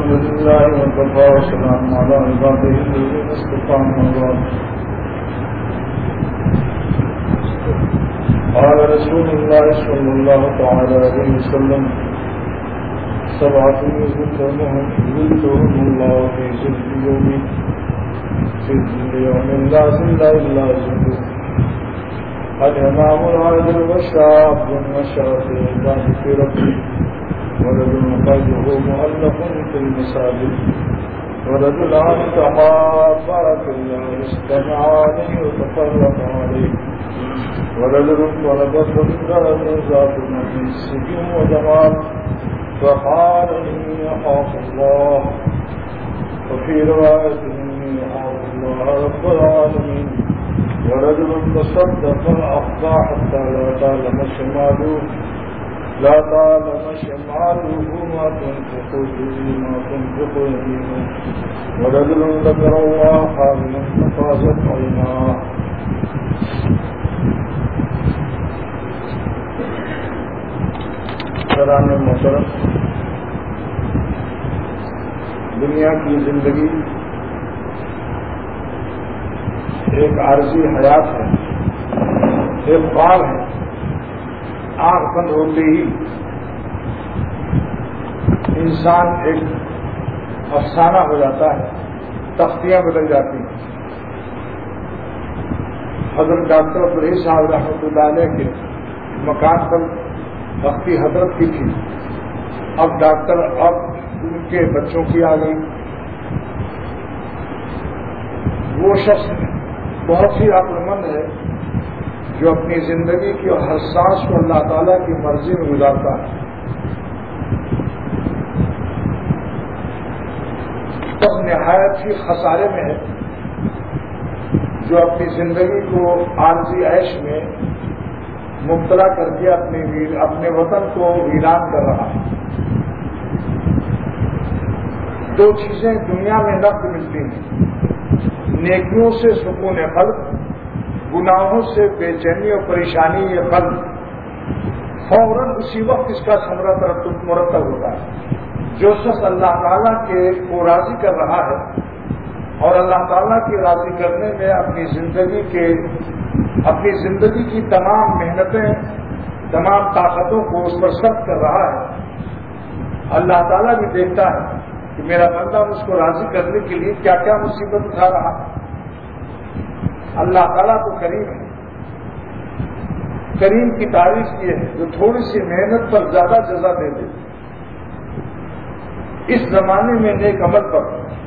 لله وكفى وسلام على عباده الذين اصطفى أما بعد. قال رسول الله صلى الله تعالى عليه وسلم: سبعة يظلهم الله في ظل يوم لا ظل إلا ظله: الإمام العادل والشاب نشأ في عبادة ربه، ورجل قلبه مؤلف في المساجد، ورجلان تحابا في الله اجتمعا عليه وتفرقا عليه، ورجل طلبته امرأة ذات نفس وجمال فقال إني أخاف الله، وفي رواية إني أخاف الله رب العالمين، ورجل تصدق فأخفى حتى لا تعلم شماله ما تنفق يمينه، ورجل ذكر الله خاليا ففازت عيناه. سران محترم، دنیا کی زندگی ایک عارضی حیات ہے، ایک خواب ہے. آنکھ بند ہوتے ہی انسان ایک افسانہ ہو جاتا ہے، تختیاں بدل جاتی ہیں. حضرت ڈاکٹر عبدالرحیم صاحب رحمۃ اللہ علیہ کے مکان پر تختی حضرت کی تھی، اب ڈاکٹر اب ان کے بچوں کی آ گئی. وہ شخص بہت ہی عقل مند ہے جو اپنی زندگی کی ہر سانس کو اللہ تعالیٰ کی مرضی میں گزارتا ہے. تو نہایت ہی خسارے میں ہے جو اپنی زندگی کو عارضی عیش میں مبتلا کر کے اپنے وطن کو ویران کر رہا ہے. دو چیزیں دنیا میں نقد ملتی ہیں: نیکیوں سے سکون قلب، گناہوں سے بے چینی اور پریشانی یہ قلب. فوراً اسی وقت اس کا ثمرہ مرتب ہوتا ہے. جو شخص اللہ تعالیٰ کو راضی کر رہا ہے اور اللہ تعالیٰ کی راضی کرنے میں اپنی زندگی کی تمام محنتیں، تمام طاقتوں کو اس پر صرف کر رہا ہے، اللہ تعالیٰ بھی دیکھتا ہے کہ میرا بندہ مجھ کو راضی کرنے کے لیے کیا کیا مصیبت اٹھا رہا ہے. اللہ تعالیٰ تو کریم ہے. کریم کی تعریف یہ ہے جو تھوڑی سی محنت پر زیادہ جزا دے دے. اس زمانے میں نیک عمل پر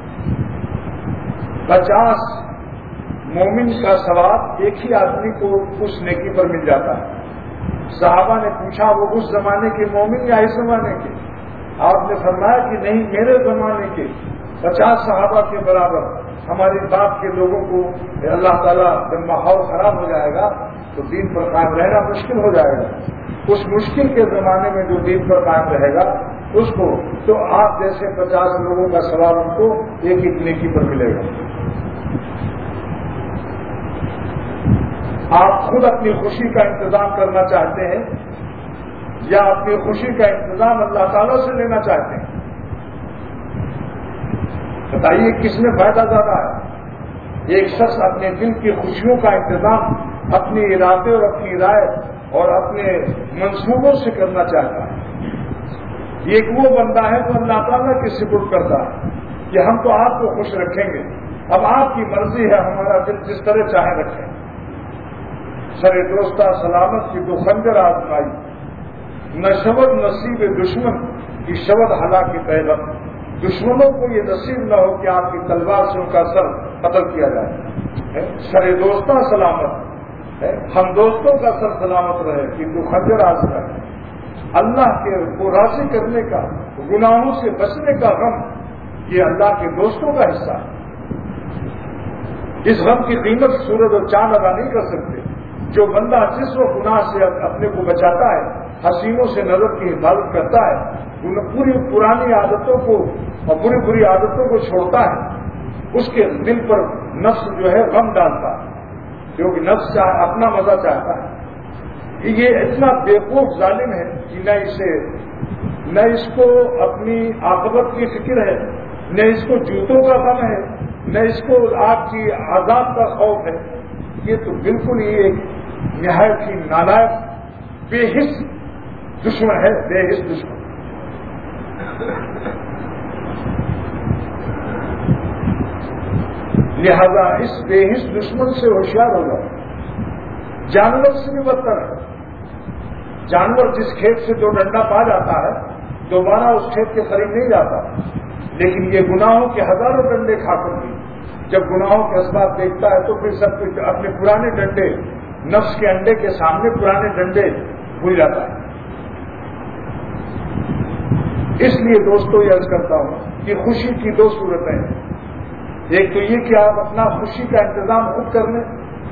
50 مومن کا ثواب ایک ہی آدمی کو اس نیکی پر مل جاتا ہے. صحابہ نے پوچھا وہ اس زمانے کے مومن یا اس زمانے کے؟ آپ نے فرمایا کہ نہیں، میرے زمانے کے 50 صحابہ کے برابر. ہماری بات کے لوگوں کو اللہ تعالیٰ جب ماحول خراب ہو جائے گا تو دین پر قائم رہنا مشکل ہو جائے گا. اس مشکل کے زمانے میں جو دین پر قائم رہے گا اس کو تو آپ جیسے 50 لوگوں کا ثواب ان کو ایک ہی نیکی پر ملے گا. آپ خود اپنی خوشی کا انتظام کرنا چاہتے ہیں یا اپنی خوشی کا انتظام اللہ تعالیٰ سے لینا چاہتے ہیں؟ بتائیے کس میں فائدہ زیادہ ہے؟ ایک شخص اپنے دل کی خوشیوں کا انتظام اپنے ارادے اور اپنی رائے اور اپنے منصوبوں سے کرنا چاہتا ہے. ایک وہ بندہ ہے جو اللہ تعالیٰ کی سپرد کرتا ہے کہ ہم تو آپ کو خوش رکھیں گے، اب آپ کی مرضی ہے، ہمارا دل جس طرح چاہے رکھیں. سر دوستہ سلامت کی دو خنجر آزمائی، نہ شبد نصیب دشمن کی شبد ہلاکی پیغام. دشمنوں کو یہ نصیب نہ ہو کہ آپ کی تلوار سے ان کا سر قتل کیا جائے. سر دوستہ سلامت، ہم دوستوں کا سر سلامت رہے کہ تو خنجر آزمائے. اللہ کے کو راضی کرنے کا، گناہوں سے بچنے کا غم، یہ اللہ کے دوستوں کا حصہ ہے. اس غم کی قیمت سورج اور چاند ادا نہیں کر سکتے. جو بندہ جس و گناہ سے اپنے کو بچاتا ہے، حسینوں سے نظر کی حفاظت کرتا ہے، پوری پرانی عادتوں کو اور بری عادتوں کو چھوڑتا ہے، اس کے دل پر نفس جو ہے غم ڈالتا ہے، کیونکہ نفس اپنا مزہ چاہتا ہے. یہ اتنا بیوقوف ظالم ہے کہ نہ اسے نہ اس کو اپنی عاقبت کی فکر ہے، نہ اس کو جوتوں کا غم ہے، نہ اس کو آپ کی عذاب کا خوف ہے. یہ تو بالکل ہی ایک نہایت ہی نالائق بے حس دشمن ہے، بے حس دشمن. لہذا اس بے حس دشمن سے ہوشیار ہو جاؤ. جانور سے بھی بدتر ہے. جانور جس کھیت سے دو ڈنڈا پا جاتا ہے دوبارہ اس کھیت کے قریب نہیں جاتا، لیکن یہ گناہوں کے ہزاروں ڈنڈے کھا کر بھی جب گناہوں کے اسباب دیکھتا ہے تو پھر سب کچھ اپنے پرانے ڈنڈے، نفس کے انڈے کے سامنے پرانے ڈنڈے بھول جاتا ہے. اس لیے دوستو یہ عرض کرتا ہوں کہ خوشی کی دو صورتیں ہیں. ایک تو یہ کہ آپ اپنا خوشی کا انتظام خود کر لیں،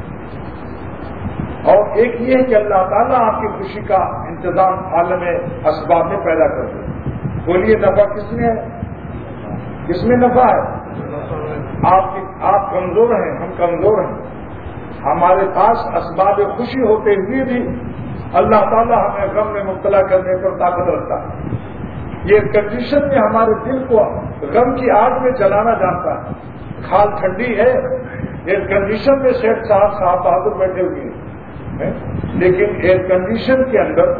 اور ایک یہ ہے کہ اللہ تعالیٰ آپ کی خوشی کا انتظام عالم اسباب میں پیدا کر دے. بولیے نفع کس میں ہے؟ کس میں نفع ہے؟ آپ کمزور ہیں، ہم کمزور ہیں. ہمارے پاس اسباب خوشی ہوتے ہوئے بھی اللہ تعالیٰ ہمیں غم میں مبتلا کرنے پر طاقت رکھتا ہے. یہ کنڈیشن میں ہمارے دل کو غم کی آگ میں جلانا جانتا ہے. کھال ٹھنڈی ہے، ایئر کنڈیشن میں سیٹ صاحب بہادر بیٹھے ہوئے ہیں، لیکن ایئر کنڈیشن کے اندر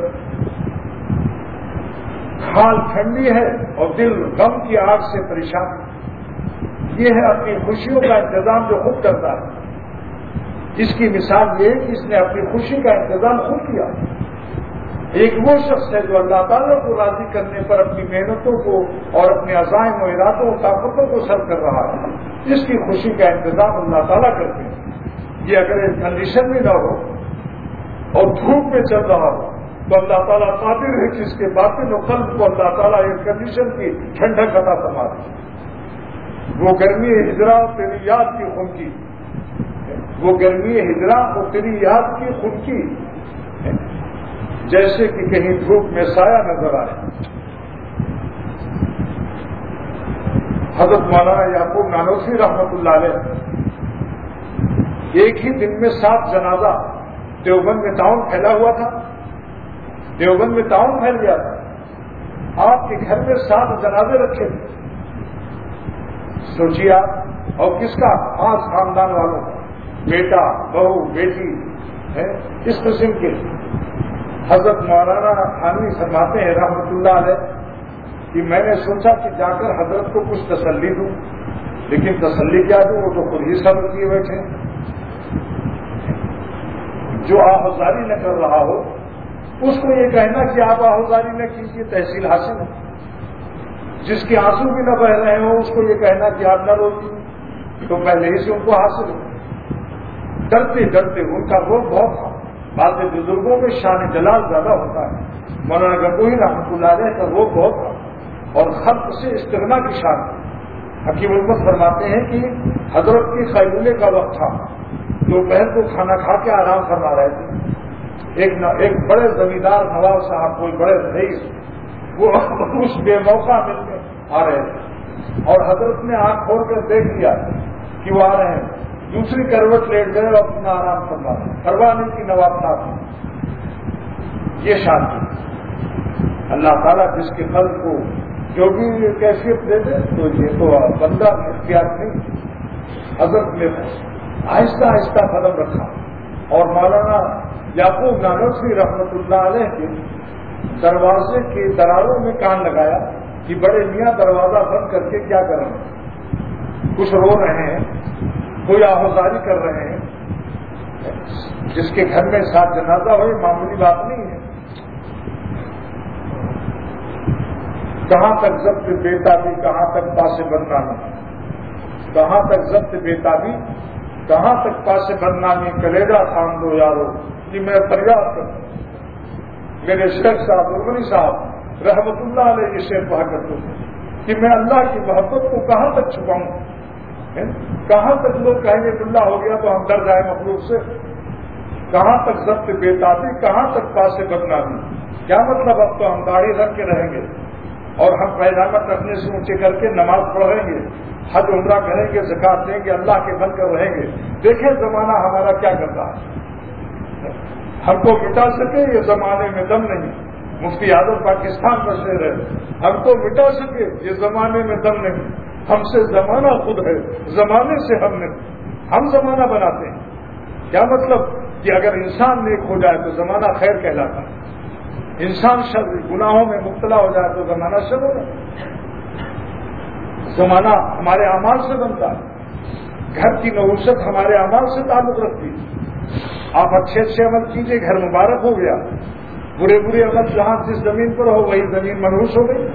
کھال ٹھنڈی ہے اور دل غم کی آگ سے پریشان. یہ ہے اپنی خوشیوں کا انتظام جو خود کرتا ہے. اس کی مثال یہ ہے کہ اس نے اپنی خوشی کا انتظام خود کیا. ایک وہ شخص ہے جو اللہ تعالیٰ کو راضی کرنے پر اپنی محنتوں کو اور اپنے عزائم و ارادوں و طاقتوں کو صرف کر رہا ہے. اس کی خوشی کا انتظام اللہ تعالیٰ کرتے ہیں. یہ اگر ایک کنڈیشن میں نہ ہو اور دھوپ میں چل رہا ہو تو اللہ تعالیٰ قادر ہے کہ اس کے باطن و قلب کو اللہ تعالیٰ ایک کنڈیشن کی ٹھنڈک عطا فرما دے. وہ گرمی ہجرا تیری یاد کی خنکی، وہ گرمی ہجرا اور تیری یاد کی خنکی، جیسے کہ کہیں دھوپ میں سایہ نظر آئے. حضرت مولانا یعقوب نانوتوی رحمۃ اللہ علیہ ایک ہی دن میں 7 جنازہ دیوبند میں تعاون پھیلا ہوا تھا. دیوبند میں تعاون پھیل گیا تھا. آپ کے گھر میں 7 جنازے رکھے تھے. سوچیے آپ، اور کس کا؟ خاص خاندان والوں کا، بیٹا، بہو، بیٹی ہے، اس قسم کے. حضرت مولانا خانوی فرماتے ہیں رحمۃ اللہ علیہ کہ میں نے سوچا کہ جا کر حضرت کو کچھ تسلی دوں، لیکن تسلی کیا دوں، وہ تو خود ہی صبر کیے بیٹھے. جو آہوزاری نہ کر رہا ہو اس کو یہ کہنا کہ آپ آہوزاری نہ کیجیے، تحصیل حاصل ہے. جس کے آنسو بھی نہ بہ رہے ہوں اس کو یہ کہنا کہ آپ نہ روکیے، تو پہلے ہی سے ان کو حاصل ہو. ڈرتے ڈرتے ان کا روگ بہت تھا. بعض بزرگوں میں شان جلال زیادہ ہوتا ہے. مولانا گنگوہی رحمۃ اللہ علیہ کا روگ بہت تھا اور خلق سے استغنا کی شان تھی. حکیم الامت فرماتے ہیں کہ حضرت کی قیلولے کا وقت تھا، دوپہر کو کھانا کھا کے آرام فرما رہے تھے. ایک بڑے زمیندار نواب صاحب، کوئی بڑے رئیس، وہ اس بے موقع ملنے آ رہے تھے اور حضرت نے آنکھ کھول کر دیکھ لیا کہ وہ آ رہے ہیں. دوسری کروٹ لیٹ گئے اور اپنا آرام فرما رہے، پرواہ کی نواب صاحب. یہ شان تھی. اللہ تعالیٰ جس کے قلب کو جو بھی کیفیت دے دے تو یہ تو بندہ اختیار نہیں. حضرت نے آہستہ آہستہ قدم رکھا اور مولانا یعقوب نانوتوی رحمۃ اللہ علیہ کے دروازے کے دراروں میں کان لگایا کہ بڑے میاں دروازہ بند کر کے کیا کر رہے ہیں؟ کچھ رو رہے ہیں، کوئی آہوزاری کر رہے ہیں. جس کے گھر میں 7 جنازہ ہوئے معمولی بات نہیں ہے. کہاں تک ضبط بےتابی، کہاں تک پاس بدنامی، کہاں تک ضبط بےتابی، کہاں تک پاس بدنامی. کلیجہ تھام دو یارو، کہ میں فریاد کروں. میرے شیخ صاحب غنی صاحب رحمۃ اللہ علیہ یہ شعر پڑھا کرتے تھے کہ میں اللہ کی محبت کو کہاں تک چھپاؤں. کہاں تک لوگ کہیں گے اللہ ہو گیا تو ہم ڈر جائیں مخلوق سے. کہاں تک ضبط بےتابی، کہاں تک پاس بدنامی. کیا مطلب؟ اب تو ہم داڑھی رکھ کے رہیں گے اور ہم پیجامہ رکھنے سے اونچے کر کے نماز پڑھیں گے، حج عمرہ کریں گے، زکات دیں گے، اللہ کے بن کر رہیں گے. دیکھیں زمانہ ہمارا کیا کرتا ہے. ہم کو مٹا سکے یہ زمانے میں دم نہیں. مفتی اعظم پاکستان کا شعر ہے، ہم کو مٹا سکے یہ زمانے میں دم نہیں، ہم سے زمانہ خود ہے، زمانے سے ہم نہیں، ہم زمانہ بناتے ہیں۔ کیا مطلب کہ اگر انسان نیک ہو جائے تو زمانہ خیر کہلاتا ہے، انسان شر گناہوں میں مبتلا ہو جائے تو زمانہ شر ہوگا۔ زمانہ ہمارے اعمال سے بنتا ہے، گھر کی نحوست ہمارے اعمال سے تعلق رکھتی ہے۔ آپ اچھے اچھے عمل کیجئے، گھر مبارک ہو گیا، برے برے عمل جہاں جس زمین پر ہو وہی زمین منحوس ہو گئی۔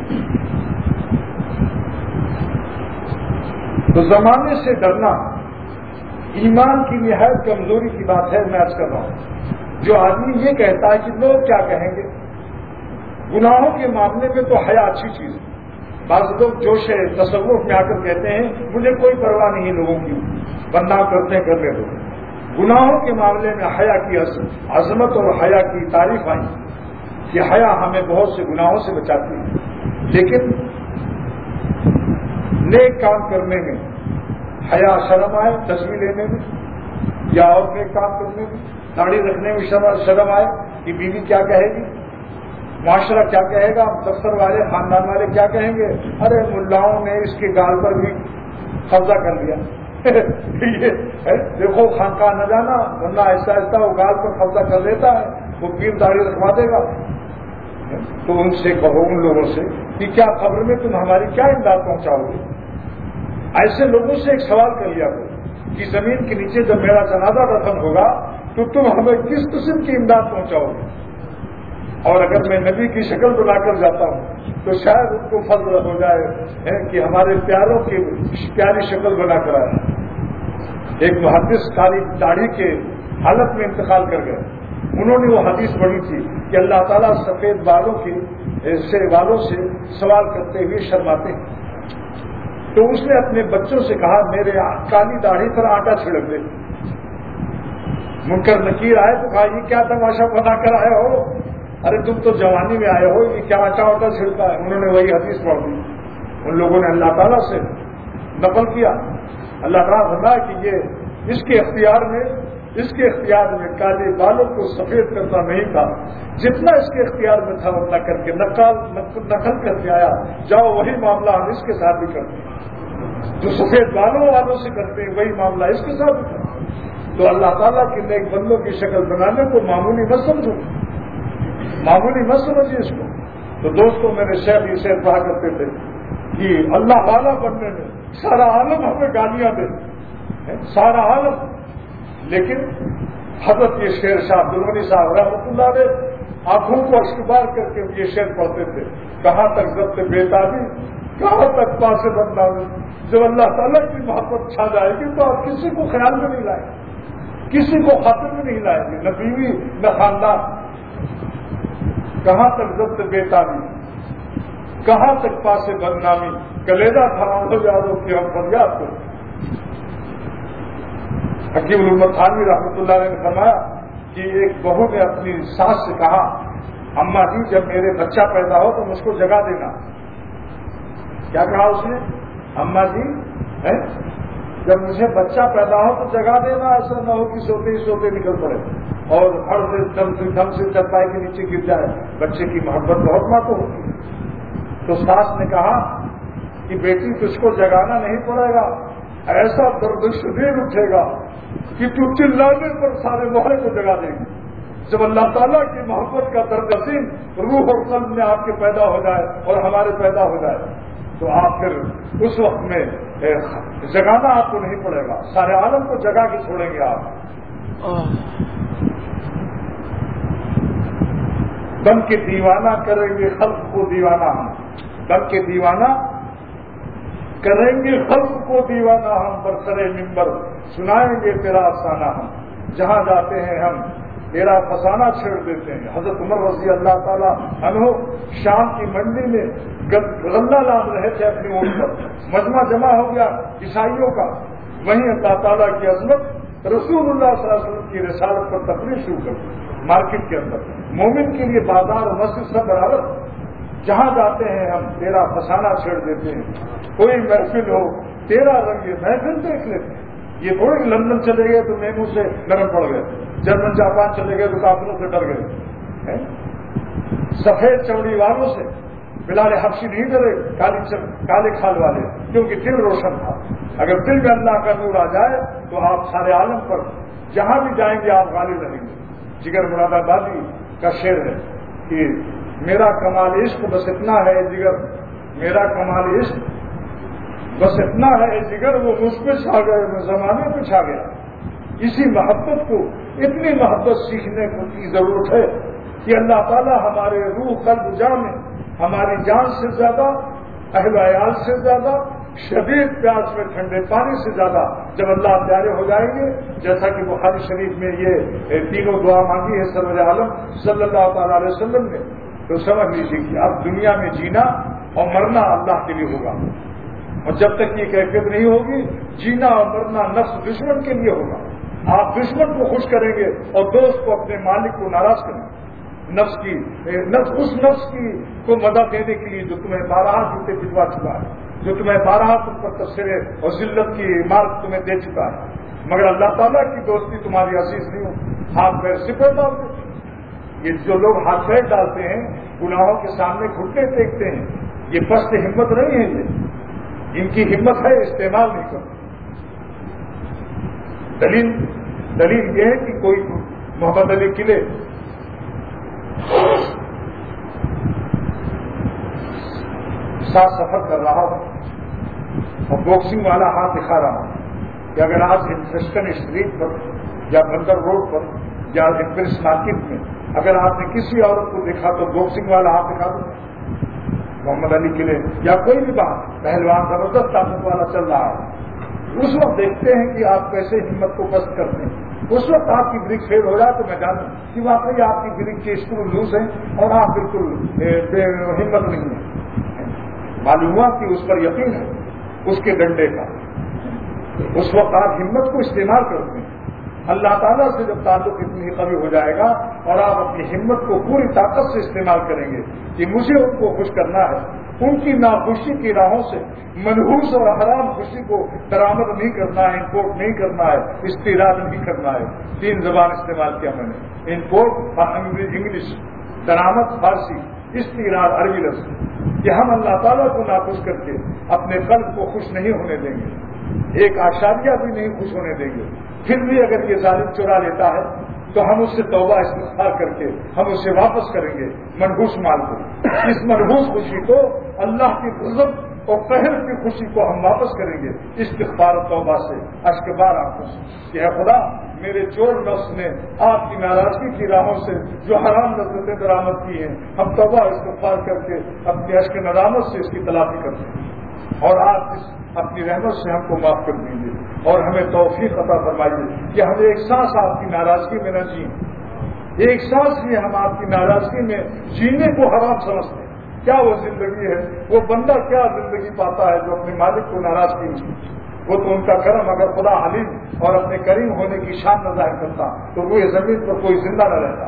تو زمانے سے ڈرنا ایمان کی نہایت کمزوری کی بات ہے۔ میں عرض کر رہا ہوں، جو آدمی یہ کہتا ہے کہ لوگ کیا کہیں گے، گناہوں کے معاملے میں تو حیا اچھی چیز ہے۔ بعض لوگ جوش تصوف میں آ کر کہتے ہیں مجھے کوئی پرواہ نہیں لوگوں کی، بدنام کرتے ہیں کرنے دو۔ گناہوں کے معاملے میں حیا کی عظمت اور حیا کی تعریف آئی کہ حیا ہمیں بہت سے گناہوں سے بچاتی ہے، لیکن نیک کام کرنے میں حیا شرم آئے، تصویر لینے میں یا اور نیک کام کرنے میں، داڑھی رکھنے میں شرم آئے کہ بیوی کیا کہے گی، معاشرہ کیا کہے گا، دفتر والے خاندان والے کیا کہیں گے، ارے ملاؤں نے اس کے گال پر بھی قبضہ کر لیا دیکھو خانقاہ نہ جانا، ورنہ ایسا ایسا وہ گال پر قبضہ کر لیتا ہے، وہ پیر داڑھی رکھوا دے گا۔ تو ان سے کہو، ان لوگوں سے کہ کیا قبر میں تم ہماری کیا امداد پہنچاؤ گے؟ ایسے لوگوں سے ایک سوال کر لیا کرو کہ زمین کے نیچے جب میرا جنازہ دفن ہوگا تو تم ہمیں کس قسم کی امداد پہنچاؤ گے؟ اور اگر میں نبی کی شکل بنا کر جاتا ہوں تو شاید ان کو فضل ہو جائے کہ ہمارے پیاروں کی پیاری شکل بنا کر آئے۔ ایک محدث کالی داڑھی کے حالت میں انتقال کر گئے، انہوں نے وہ حدیث پڑھی تھی کہ اللہ تعالیٰ سفید بالوں سے سوال کرتے ہوئے شرماتے ہیں۔ تو اس نے اپنے بچوں سے کہا میرے کالی داڑھی پر آٹا چھڑک دے۔ منکر نکیر آئے تو کہا یہ کیا تماشا بنا کر آئے ہو، ارے تم تو جوانی میں آئے ہو، یہ کیا آٹا واٹا چھڑکا ہے؟ انہوں نے وہی حدیث پڑھ دی، ان لوگوں نے اللہ تعالیٰ سے نقل کیا۔ اللہ تعالیٰ فرمایا کہ یہ اس کے اختیار میں کالے بالوں کو سفید کرنا نہیں تھا، جتنا اس کے اختیار میں تھا اتنا کر کے نقل کر کے آیا، جاؤ وہی معاملہ ہم اس کے ساتھ بھی کرتے ہیں، جو سفید بالوں والوں سے کرتے ہیں وہی معاملہ اس کے ساتھ بھی کرتے ہیں۔ تو اللہ تعالیٰ کے نیک بندوں کی شکل بنانے کو معمولی مت سمجھو، معمولی مت سمجھیے اس کو۔ تو دوستوں میرے شیخ یہ شعر پڑھا کرتے تھے کہ اللہ والا بننے میں سارا عالم ہمیں گالیاں دے، سارا عالم، لیکن حضرت یہ شعر شاہ عبد الغنی صاحب رحمۃ اللہ علیہ آنکھوں کو اشکبار کر کے یہ شعر پڑھتے تھے، کہاں تک ضبط بےتابی، کہاں تک پاس بدنامی۔ جب اللہ تعالیٰ کی محبت چھا جائے گی تو آپ کسی کو خیال میں نہیں لائیں گے، کسی کو خاطر میں نہیں لائیں گے، نہ بیوی نہ خاندان۔ کہاں تک ضبط بےتابی، کہاں تک پاس بدنامی، کلیجہ تھام ہو جاؤ کہ ہم فریاد کریں۔ حکیم الامت تھانوی رحمۃ اللہ علیہ نے فرمایا کہ ایک بہو نے اپنی ساس سے کہا اماں جی جب میرے بچہ پیدا ہو تو مجھ کو جگہ دینا۔ کیا کہا اس نے؟ اماں جی جب مجھے بچہ پیدا ہو تو جگہ دینا، ایسا نہ ہو کہ سوتے ہی سوتے نکل پڑے اور ہر دم سے چرپائی کے نیچے گر جائے، بچے کی محبت بہت ماتو ہوتی۔ تو ساس نے کہا کہ بیٹی تجھ کو جگانا نہیں پڑے گا، ایسا درد شدید اٹھے گا کہ تو چلانے پر سارے محلے کو جگا دے گی۔ جب اللہ تعالیٰ کی محبت کا درد عظیم روح اور قلب میں آپ کے پیدا ہو جائے اور ہمارے پیدا ہو جائے تو آپ پھر اس وقت میں جگانا آپ کو نہیں پڑے گا، سارے عالم کو جگا کے چھوڑیں گے آپ۔ بن کے دیوانہ کریں گے خلق کو دیوانہ ہم، بن کے دیوانہ کریں گے خلق کو دیوانہ ہم، برسرے منبر سنائیں گے تیرا افسانہ ہم، جہاں جاتے ہیں ہم تیرا فسانہ چھیڑ دیتے ہیں۔ حضرت عمر رضی اللہ تعالیٰ عنہ شام کی منڈی میں غلہ لاد رہے تھے اپنی اونٹ پر، مجمع جمع ہو گیا عیسائیوں کا، وہیں اللہ تعالیٰ کی عظمت رسول اللہ صلی اللہ علیہ وسلم کی رسالت پر تقریر شروع کر دی مارکیٹ کے اندر۔ مومن کے لیے بازار اور مسجد سب برابر، جہاں جاتے ہیں ہم تیرا فسانہ چھیڑ دیتے ہیں، کوئی محفل ہو تیرا رنگ محفل دیکھ لیتے ہیں۔ یہ تھوڑی لندن چلے گئے تو میمو سے نرم پڑ گئے، جرمن جاپان چلے گئے تو کافروں سے ڈر گئے۔ سفید چمڑی والوں سے بلال حبشی نہیں ڈرے کالے کھال والے، کیونکہ دل روشن تھا۔ اگر دل میں اللہ کا نور آ جائے تو آپ سارے عالم پر جہاں بھی جائیں گے آپ غالب رہیں گے۔ جگر مراد آبادی کا شعر ہے کہ میرا کمال عشق بس اتنا ہے جگر، میرا کمال عشق بس اتنا ہے جگر، وہ مجھ پہ چھا گئے، میں زمانے پہ چھا گیا۔ اسی محبت کو، اتنی محبت سیکھنے کی ضرورت ہے کہ اللہ تعالیٰ ہمارے روح قلب جان میں ہماری جان سے زیادہ، اہل و عیال سے زیادہ، شدید پیاس میں ٹھنڈے پانی سے زیادہ جب اللہ پیارے ہو جائیں گے، جیسا کہ بخاری شریف میں یہ تینوں دعا مانگی ہے سرور عالم صلی اللہ تعالی علیہ وسلم نے، تو سمجھ لیجیے کہ اب دنیا میں جینا اور مرنا اللہ کے لیے ہوگا، اور جب تک یہ کیفیت نہیں ہوگی جینا اور مرنا نفس دشمن کے لیے ہوگا۔ آپ دشمن کو خوش کریں گے اور دوست کو، اپنے مالک کو ناراض کریں گے۔ اس نفس کی کو مدد دینے کے لیے جو تمہیں بارہا جوتے بھجوا چکا ہے، جو تمہیں بارہا تم پر تبصرے اور ذلت کی عمارت تمہیں دے چکا ہے، مگر اللہ تعالیٰ کی دوستی تمہاری عزیز نہیں ہو۔ ہاتھ پیر صفر ڈال دیتے ہیں، یہ جو لوگ ہاتھ پیر ڈالتے ہیں گناہوں کے سامنے گھٹنے ٹیکتے ہیں، یہ پست ہمت نہیں ہے، یہ ان کی ہمت ہے استعمال نہیں کرتے۔ دلیل یہ ہے کہ کوئی محمد علی قلعے ساتھ سفر کر رہا ہوں اور باکسنگ والا ہاتھ دکھا رہا ہوں کہ اگر آج انفیسٹن اسٹریٹ پر یا بندر روڈ پر یا امپریس مارکیٹ میں اگر آپ نے کسی عورت کو دیکھا تو باکسنگ والا ہاتھ دکھا دو، محمد علی قلعے یا کوئی بھی بات، پہلوان زبردست طاقت والا چل رہا ہے، اس وقت دیکھتے ہیں کہ آپ کیسے ہمت کو پست کرتے ہیں۔ اس وقت آپ کی بریک فیل ہو جائے تو میں جانوں کہ واقعی آپ کی بریک کے اسکرو لوز ہیں اور آپ بالکل ہمت نہیں ہے، معلوم ہوا کہ اس پر یقین ہے اس کے ڈنڈے کا، اس وقت آپ ہمت کو استعمال کرتے ہیں۔ اللہ تعالیٰ سے جب تعلق اتنی قوی ہو جائے گا اور آپ اپنی ہمت کو پوری طاقت سے استعمال کریں گے کہ مجھے ان کو خوش کرنا ہے، ان کی ناخوشی کی راہوں سے منحوس اور حرام خوشی کو درآمد نہیں کرنا ہے، امپورٹ نہیں کرنا ہے، استیراد نہیں کرنا ہے۔ 3 زبان استعمال کیا میں نے، امپورٹ انگلش، درآمد فارسی، استیراد عربی لفظ، کہ ہم اللہ تعالیٰ کو ناخوش کر کے اپنے قلب کو خوش نہیں ہونے دیں گے، ایک آشاریہ بھی نہیں خوش ہونے دیں گے۔ پھر بھی اگر یہ ظالم چرا لیتا ہے تو ہم اس سے توبہ استغفار کر کے ہم اسے واپس کریں گے منحوس مال کو، اس منحوس خوشی کو، اللہ کی غضب اور قہر کی خوشی کو ہم واپس کریں گے استغفار و توبہ سے، اشک بار آنکھوں سے کہ اے خدا میرے چور نفس نے آپ کی ناراضگی کی راہوں سے جو حرام لذتیں درآمد کی ہیں، ہم توبہ استغفار کر کے اپنی اشک ندامت سے اس کی تلافی کرتے ہیں، اور آپ اپنی رحمت سے ہم کو معاف کر دیجیے اور ہمیں توفیق عطا فرمائیے کہ ہم ایک سانس آپ کی ناراضگی میں نہ جئیں، ایک سانس بھی ہم آپ کی ناراضگی میں جینے کو حرام سمجھتے ہیں۔ کیا وہ زندگی ہے؟ وہ بندہ کیا زندگی پاتا ہے جو اپنے مالک کو ناراض کی ہوئی؟ وہ تو ان کا کرم، اگر خدا حلیم اور اپنے کریم ہونے کی شان نہ ظاہر کرتا تو وہ زمین پر کوئی زندہ نہ رہتا۔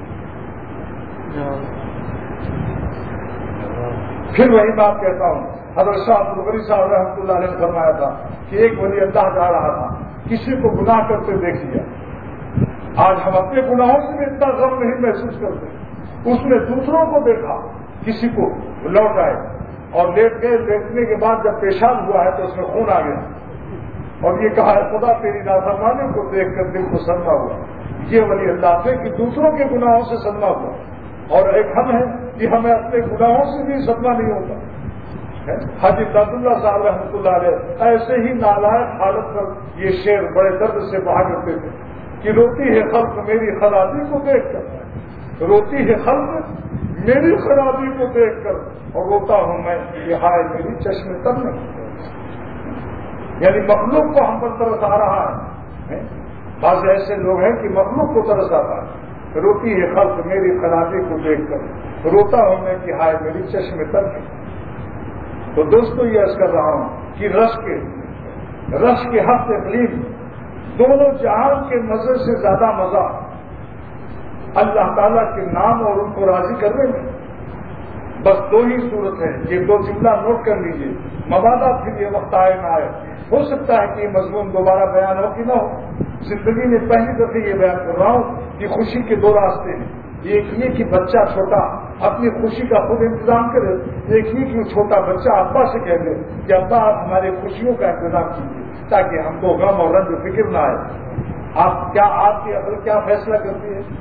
پھر وہی بات کہتا ہوں، حضرت شاہ عبدالغنی صاحب رحمۃ اللہ علیہ نے فرمایا تھا کہ ایک ولی اللہ جا رہا تھا، کسی کو گناہ کرتے دیکھ لیا۔ آج ہم اپنے گناہوں سے بھی اتنا غم نہیں محسوس کرتے، اس نے دوسروں کو دیکھا، کسی کو لوٹ آئے اور لیٹ گئے، لیٹنے کے بعد جب پیشاب ہوا ہے تو اس میں خون آ گیا اور یہ کہا ہے خدا تیری نافرمانی کو دیکھ کر دل کو صدمہ ہوا۔ یہ ولی اللہ سے کہ دوسروں کے گناہوں سے صدمہ ہوا، اور ایک ہم ہے کہ ہمیں اپنے گناہوں سے بھی صدمہ نہیں ہوتا۔ حاجی عبد اللہ صاحب رحمۃ اللہ علیہ ایسے ہی نالائق حالت پر یہ شعر بڑے درد سے بہا کرتے تھے کہ روتی ہے خلق میری خرابی کو دیکھ کر، روتی ہے خلق میری خرابی کو دیکھ کر، اور روتا ہوں میں کہ ہائے میری چشم تر نہیں۔ یعنی مخلوق کو ہم پر ترس آ رہا ہے، بعض ایسے لوگ ہیں کہ مخلوق کو ترس آتا ہے، روتی ہے خلق میری خرابی کو دیکھ کر، روتا ہوں میں کہ ہائے میری چشم تر نہیں۔ تو دوستو یہ عرض کر رہا ہوں کہ رش کے حق تقلیب دونوں جہان کے مزے سے زیادہ مزہ اللہ تعالیٰ کے نام اور ان کو راضی کرنے میں۔ بس 2 ہی صورت ہے، یہ 2 جملہ نوٹ کر لیجیے، مبادہ پھر یہ وقت آئے نہ آئے، ہو سکتا ہے کہ یہ مضمون دوبارہ بیان ہو کہ نہ ہو۔ زندگی میں پہلی دفعہ یہ بیان کر رہا ہوں کہ خوشی کے 2 راستے ہیں، ایک نہیں کہ بچہ چھوٹا اپنی خوشی کا خود انتظام کرے، ایک نہیں کہ چھوٹا بچہ ابا سے کہہ دے کہ ابا آپ ہماری خوشیوں کا انتظام کیجیے تاکہ ہم کو غم اور رنج و فکر نہ آئے۔ آپ کی عقل کیا فیصلہ کرتی ہے؟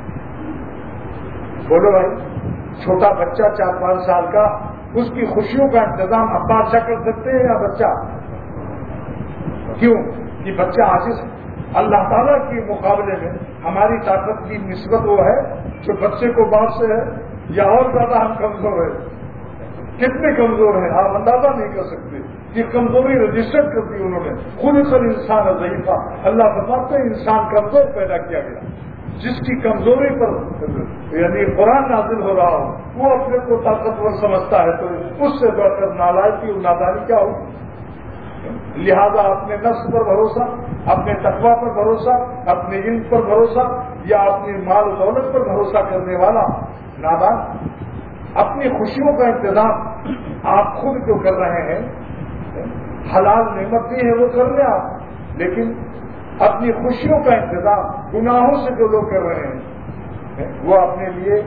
بولو بھائی، چھوٹا بچہ 4-5 سال کا، اس کی خوشیوں کا انتظام ابا اچھا کر سکتے ہیں یا بچہ؟ کیوں کہ بچہ عاجز ہے۔ اللہ تعالیٰ کے مقابلے میں ہماری طاقت کی نسبت وہ ہے جو بچے کو باپ سے ہے، یا اور زیادہ ہم کمزور ہیں؟ کتنے کمزور ہیں آپ اندازہ نہیں کر سکتے۔ یہ کمزوری رجسٹر کر دی انہوں نے، خود پر انسان ضعیفہ۔ اللہ فرماتے ہیں انسان کمزور پیدا کیا گیا، جس کی کمزوری پر یعنی قرآن نازل ہو رہا ہو وہ اپنے کو طاقتور سمجھتا ہے، تو اس سے بڑھ کر نالائکی اور نادانی کیا ہوگی؟ لہذا اپنے نفس پر بھروسہ، اپنے تقویٰ پر بھروسہ، اپنے علم پر بھروسہ یا اپنی مال و دولت پر بھروسہ کرنے والا نادان۔ اپنی خوشیوں کا انتظام آپ خود جو کر رہے ہیں، حلال نعمت دی ہے وہ کر لیں آپ، لیکن اپنی خوشیوں کا انتظام گناہوں سے جو لوگ کر رہے ہیں وہ اپنے لیے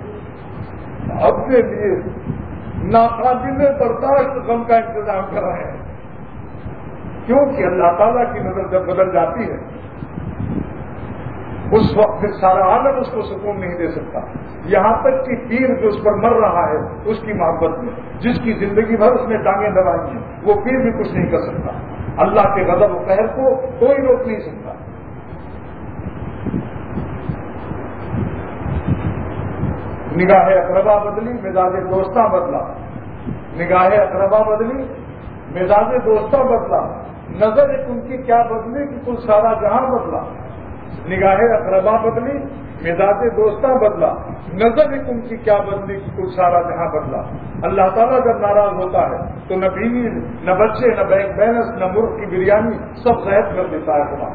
ناقابل برداشت غم کا انتظام کر رہے ہیں، کیونکہ اللہ تعالیٰ کی نظر جب بدل جاتی ہے اس وقت پھر سارا عالم اس کو سکون نہیں دے سکتا، یہاں تک کہ پیر جو اس پر مر رہا ہے اس کی محبت میں، جس کی زندگی بھر اس نے ٹانگیں دبائی ہیں، وہ پیر بھی کچھ نہیں کر سکتا۔ اللہ کے غضب و قہر کو کوئی روک نہیں سکتا۔ نگاہ اقربا بدلی، مزاج دوستاں بدلا، نگاہ اقربا بدلی، مزاج دوستاں بدلا، نظر ایک ان کی کیا بدلی کہ کل سارا جہاں بدلا۔ نگاہ اقربا بدلی، مزاج دوستاں بدلا، نظر ایک ان کی کیا بدلی کہ کل سارا جہاں بدلا۔ اللہ تعالیٰ جب ناراض ہوتا ہے تو نہ بیوی، نہ بچے، نہ بینک بیلنس، نہ مرغ کی بریانی، سب غائب کر دیتا ہے خدا۔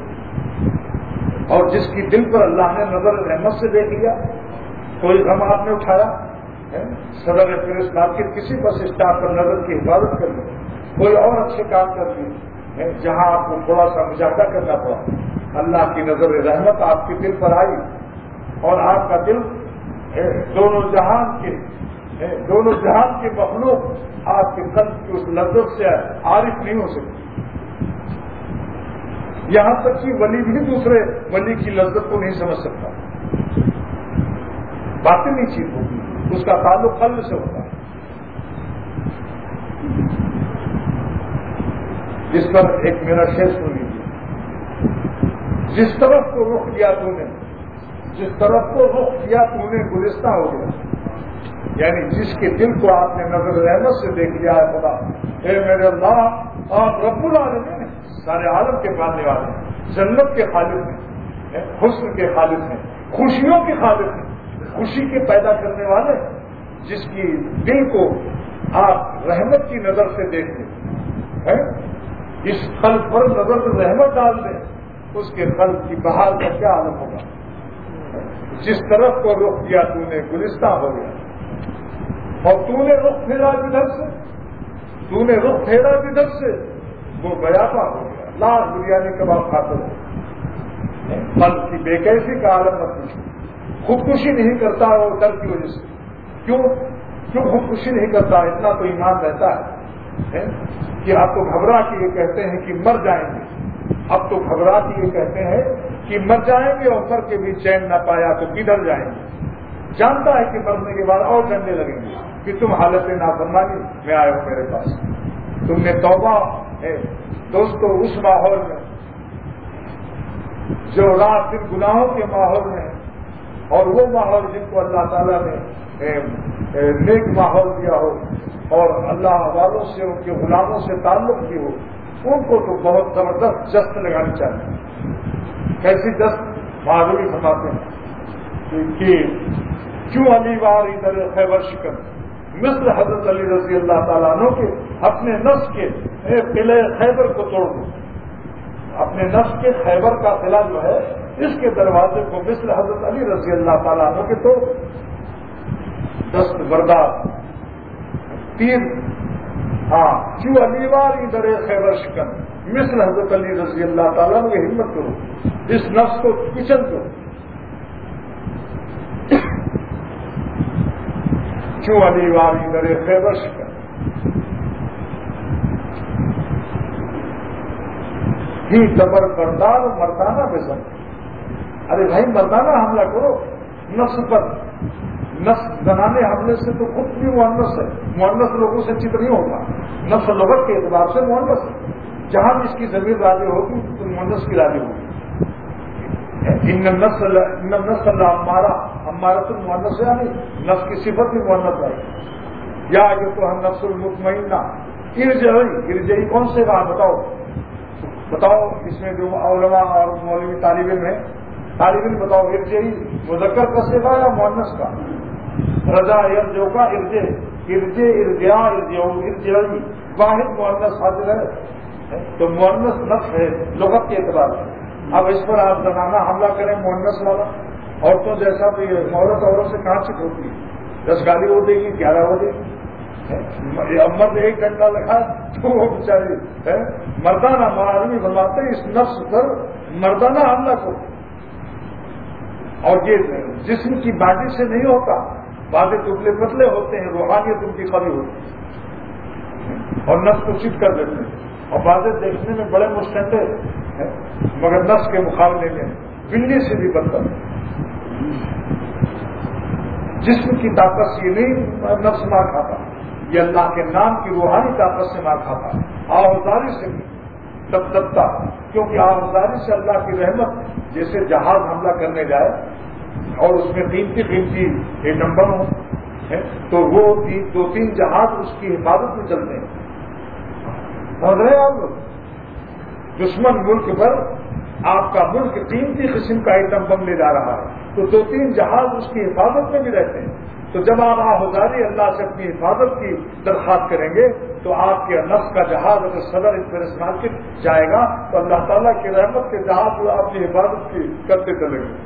اور جس کی دل پر اللہ نے نظر رحمت سے دیکھ لیا، کوئی غم آپ نے اٹھایا، صدر پولیس مارکیٹ کسی بس اسٹاپ پر نظر کی حفاظت کر لی، کوئی اور اچھے کام کر دی جہاں آپ کو تھوڑا سا مجاہدہ کرنا پڑا، اللہ کی نظر رحمت آپ کے دل پر آئی اور آپ کا دل دونوں جہان کے مخلوق آپ کے قلب کی اس لذت سے عارف نہیں ہو سکتی، یہاں تک کہ ولی بھی دوسرے ولی کی لذت کو نہیں سمجھ سکتا۔ باطنی چیز ہوگی، اس کا تعلق قلب سے ہوتا ہے۔ جس پر ایک میرا شعر سن لیجیے، جس طرف کو رخ کیا تو نے، جس طرف کو رخ کیا تو نے گلستہ ہو گیا، یعنی جس کے دل کو آپ نے نظر رحمت سے دیکھ لیا ہے خدا، اے میرے اللہ آپ رب العالمین ہیں، سارے عالم کے پالنے والے ہیں، جنت کے خالق ہیں، حسن کے خالق ہیں، خوشیوں کے خالق ہیں، خوشی کے پیدا کرنے والے، جس کی دل کو آپ رحمت کی نظر سے دیکھ لیں، اس قلب پر نظر رحمت ڈال دیں، اس کے قلب کی بہار کا کیا عالم ہوگا۔ جس طرف کو رخ کیا تو نے گلستہ ہو گیا، اور تو نے رخ پھیرا جدھر سے، تو نے رخ پھیرا جدھر سے وہ بیاپا ہو گیا، لاکھ بریانی کباب کھاتے ہو، قلب کی بے کیفی کا عالم مت پوچھو۔ خودکشی نہیں کرتا وہ ڈر کی وجہ سے، کیوں خودکشی نہیں کرتا؟ اتنا تو ایمان رہتا ہے کہ آپ تو گھبرا کے یہ کہتے ہیں کہ مر جائیں گے، اب تو گھبرا کے یہ کہتے ہیں کہ مر جائیں گے اور مر کے بھی چین نہ پایا تو کدھر جائیں گے، جانتا ہے کہ مرنے کے بعد اور ڈرنے لگیں گے کہ تم حالت نافرمانی میں آئے ہو میرے پاس، تم نے توبہ ہے دوستو اس ماحول میں جو رات دن گناہوں کے ماحول میں، اور وہ ماحول جن کو اللہ تعالیٰ نے نیک ماحول دیا ہو اور اللہ والوں سے ان کے غلاموں سے تعلق کی ہو، ان کو تو بہت زبردست جست لگانی چاہیے۔ کیسی جست؟ معذوری فرماتے ہیں کہ کیوں علی وار ادھر خیبر شکن، مثل حضرت علی رضی اللہ تعالیٰ عنہ کے اپنے نفس کے قلعہ خیبر کو توڑ دو، اپنے نفس کے خیبر کا قلعہ جو ہے اس کے دروازے کو مثل حضرت علی رضی اللہ تعالیٰ عنہ کے تو دست بردار تیر، کیوں علی وار ادھر خیبر شکن، مثل حضرت علی رضی اللہ تعالیٰ عنہ کی ہمت کرو، اس نفس کو کچل دو، کیوں علی واری درے خیبر شکن ہی تبر بردار مردانہ بزن. ارے بھائی مردانہ حملہ کرو نفس پر. نفس زنانے حملے سے تو خود بھی مؤنث ہے، مؤنث لوگوں سے چت نہیں ہوگا. نفس لغت کے اعتبار سے مؤنث ہے. جہاں بھی اس کی ضمیر راضی ہوگی تو مؤنث کی راضی ہوگی. ان النفس ہمارا تو مؤنث ہے نہیں، نفس کی صفت بھی مؤنث ہے. یا جو تو ہم نفس المطمئنہ ارجعی کون سے بات بتاؤ اس میں جو علماء اور مولوی طالب علم ہے، طالب علم بتاؤ ارجعی مذکر کا صیغہ یا مؤنث کا؟ رضا یرجو کا ارجعی واحد مؤنث حاضر ہے تو مؤنث نفس ہے لغت کے اعتبار سے. اب اس پر آپ زنانہ حملہ کریں مؤنث والا، عورتوں جیسا بھی عورت سے کہاں چک ہوتی ہے؟ 10 گالی ہو دے گی 11 ہو دے گی. مرد 1 گھنٹہ لگا تو وہ بیچاری مردانہ آدمی بنواتے اس نفس پر مردانہ حملہ کو. اور یہ جسم کی باڈی سے نہیں ہوتا، بادے دبلے پتلے ہوتے ہیں، روحانیت ان کی کمی ہوتی ہے اور نفس کو چت کر دیتے ہیں. اور بادے دیکھنے میں بڑے مستندے ہیں مگر نفس کے مقابلے میں بلی سے بھی بدتر. جسم کی طاقت سے نہیں نفس مار کھاتا، یہ اللہ کے نام کی روحانی طاقت سے مار کھاتا. آوازاری سے بھی تب دبتا، کیونکہ آوازاری سے اللہ کی رحمت جیسے جہاز حملہ کرنے جائے اور اس میں قیمتی ایٹم بم ہو تو وہ 2-3 جہاز اس کی حفاظت میں چلتے ہیں. سمجھ رہے ہیں آپ لوگ؟ دشمن ملک پر آپ کا ملک قیمتی قسم کا ایٹم بم لے جا رہا ہے تو 2-3 جہاز اس کی حفاظت میں بھی رہتے ہیں. تو جب آپ آہذاری اللہ سے اپنی حفاظت کی درخواست کریں گے تو آپ کے نفس کا جہاز اگر صدر انفرس مارکیٹ جائے گا تو اللہ تعالیٰ کی رحمت کے جہاز اپنی حفاظت کی کرتے چلیں گے.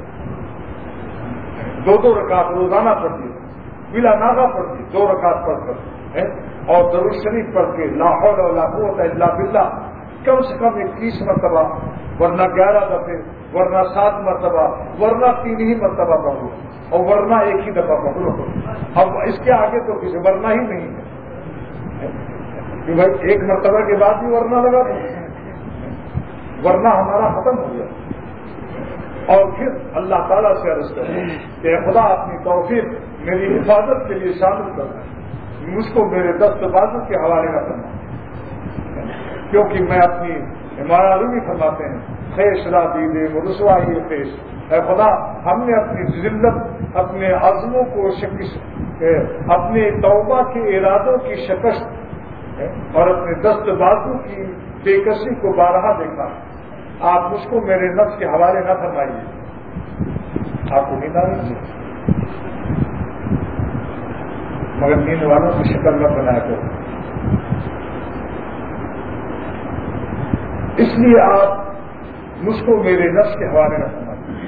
2 رکعت روزانہ پڑھتی بلا ناغا پڑھتی 2 رکعت پڑھ کر اور درود شریف پڑھ کے لا حول ولا قوت الا باللہ کم سے کم 21 مرتبہ، ورنہ 11 دفعے، ورنہ 7 مرتبہ، ورنہ 3 ہی مرتبہ پڑھو اور ورنہ 1 ہی دفعہ پڑھو. اب اس کے آگے تو کسی ورنہ ہی نہیں ہے کہ بھائی 1 مرتبہ کے بعد بھی ورنہ لگا دیں، ورنہ ہمارا ختم ہو گیا. اور پھر اللہ تعالیٰ سے عرض کریں کہ خدا اپنی توفیق میری حفاظت کے لیے شامل کرنا، مجھ کو میرے دست بازو کے حوالے نہ کرنا، کیونکہ میں اپنی ہمارا روی فرماتے ہیں خیش را دیدے رسوائی خیش. اے خدا ہم نے اپنی ذلت، اپنے عزموں کو شکست، اپنے توبہ کے ارادوں کی شکست اور اپنے دست بازو کی بے کسی کو بارہا دیکھا. آپ مجھ کو میرے نفس کے حوالے نہ فرمائیے. آپ کو نیند آ رہی ہے مگر نیند والوں کی شکل نہ بنایا کرو. اس لیے آپ مجھ کو میرے نفس کے حوالے نہ فرمائیے،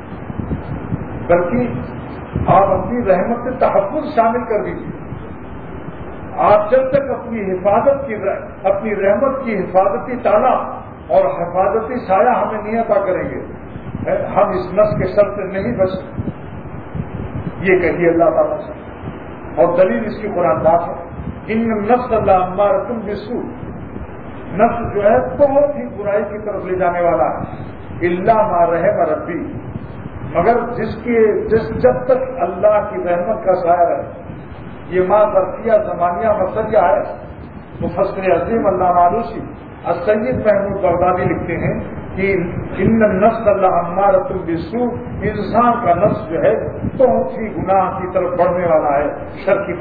بلکہ آپ اپنی رحمت سے تحفظ شامل کر دیجیے. آپ جب تک اپنی حفاظت کی اپنی رحمت کی حفاظتی تالا اور حفاظتی سایہ ہمیں نہیں عطا کریں گے ہم اس نفس کے شر سے نہیں بچ سکتے. یہ کہیے اللہ تعالیٰ سے. اور دلیل اس کی قرآن بات ہے ان نفس اللہ امارۃ بالسوء، نفس جو ہے بہت ہی برائی کی طرف لے جانے والا ہے. الا ما رحم ربی، مگر جب تک اللہ کی رحمت کا سایہ رہے. یہ ماں ظرفیہ زمانیہ مسئلہ ہے. مفسر عظیم علامہ آلوسی السید محمود بغدادی لکھتے ہیں کہ ان النفس اللہ امارۃ بالسوء، انسان کا نفس جو ہے بہت ہی گناہ کی طرف بڑھنے والا ہے، شر کی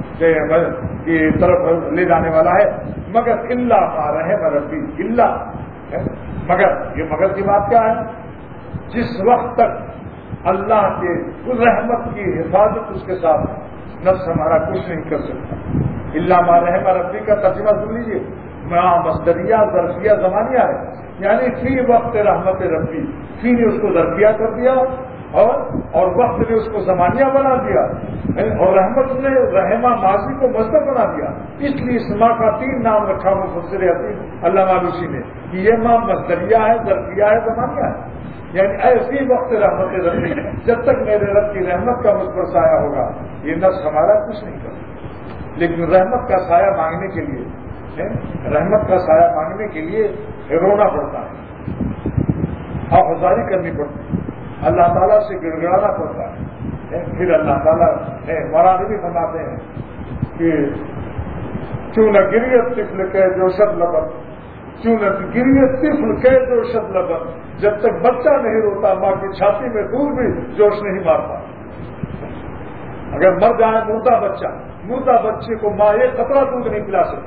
طرف لے جانے والا ہے. مگر الا ما رحم ربی، الا مگر، یہ مگر کی بات کیا ہے؟ جس وقت تک اللہ کے رحمت کی حفاظت اس کے ساتھ نفس ہمارا کچھ نہیں کر سکتا. الا ما رحم ربی کا ترجمہ سن لیجیے. مصدریہ ظرفیہ زمانیہ ہے، یعنی فی وقت رحمت ربی، فی نے اس کو ظرفیہ کر دیا اور وقت نے اس کو زمانیہ بنا دیا اور رحمت نے رحمہ ماضی کو مصدر بنا دیا. اس لیے اس ماں کا 3 نام رکھا مفسر عظیم علامہ آلوسی نے کہ یہ ماں مصدریہ ہے، ظرفیہ ہے، زمانیہ ہے. یعنی ایسی وقت رحمت ربی جب تک میرے رب کی رحمت کا مجھ پر سایہ ہوگا یہ نفس ہمارا کچھ نہیں کرتا. لیکن رحمت کا سایہ مانگنے کے لیے رونا پڑتا ہے, آفزاری کرنی پڑتی ہے, اللہ تعالیٰ سے گڑ گڑانا پڑتا ہے. پھر اللہ تعالیٰ مولانا بھی فرماتے ہیں کہ چوں نہ گریت طفل کے جوشت لبن, چوں نہ گریت طفل کے جوشت لبن, جب تک بچہ نہیں روتا ماں کی چھاتی میں دودھ بھی جوش نہیں مارتا. اگر مر جائے مردہ بچے کو ماں ایک قطرہ دودھ نہیں پلا سکتی.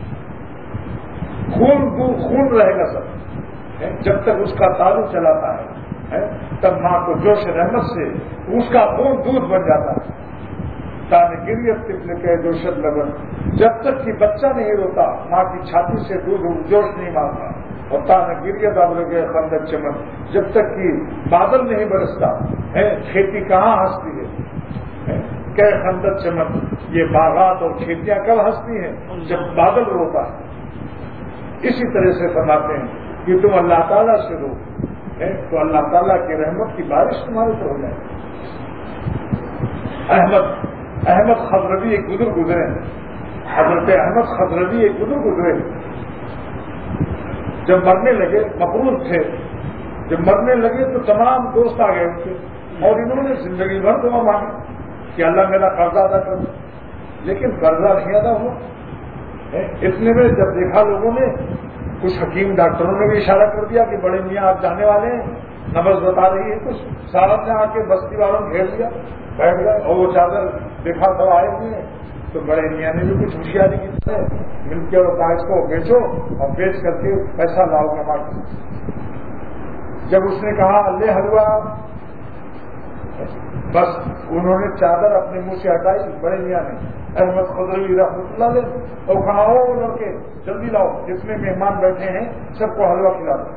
خون رہے گا سب. جب تک اس کا تالو چلاتا ہے تب ماں کو جوش رحمت سے اس کا خون دودھ بن جاتا ہے. تانے گریت طفل کے جوشت لبن, جب تک کہ بچہ نہیں روتا ماں کی چھاتی سے دودھ جوش نہیں مارتا. اور تانے گریت ابر کے خندق چمن, جب تک کہ بادل نہیں برستا کھیتی کہاں ہنستی ہے. کہ خندق چمن, یہ باغات اور کھیتیاں کب ہنستی ہیں جب بادل روتا ہے. اسی طرح سے فرماتے ہیں کہ تم اللہ تعالیٰ سے رو تو اللہ تعالیٰ کی رحمت کی بارش تمہارے پر ہو جائے. احمد خضربی ایک بزرگ گزرے, حضرت احمد خضربی ایک بزرگ گزرے. جب مرنے لگے, مقروض تھے, جب مرنے لگے تو تمام دوست آ گئے ان کے, اور انہوں نے زندگی بھر دعا مانگی کہ اللہ میرا قرضہ ادا کر دے. لیکن قرضہ نہیں ادا ہوا. اتنے میں جب دیکھا لوگوں نے, کچھ حکیم ڈاکٹروں نے بھی اشارہ کر دیا کہ بڑے میاں آپ جانے والے ہیں, نبض بتا رہی ہے, کچھ سارا نے آ کے بستی والوں نے گھیر لیا, بیٹھ گئے. اور وہ چادر دیکھا تو آئے ہوئے ہیں, تو بڑے میاں نے بھی کچھ ہوشیاری کی مل کے اور کہا اس کو بیچو اور بیچ کر کے پیسہ لاؤ کما کے. جب اس نے کہا لے حلوہ, بس انہوں نے چادر اپنے منہ سے ہٹائی بڑے میاں نے, احمد خضربی رحمۃ اللہ علیہ, اور کہا او لڑکے جلدی لاؤ, جتنے مہمان بیٹھے ہیں سب کو حلوہ کھلا دو.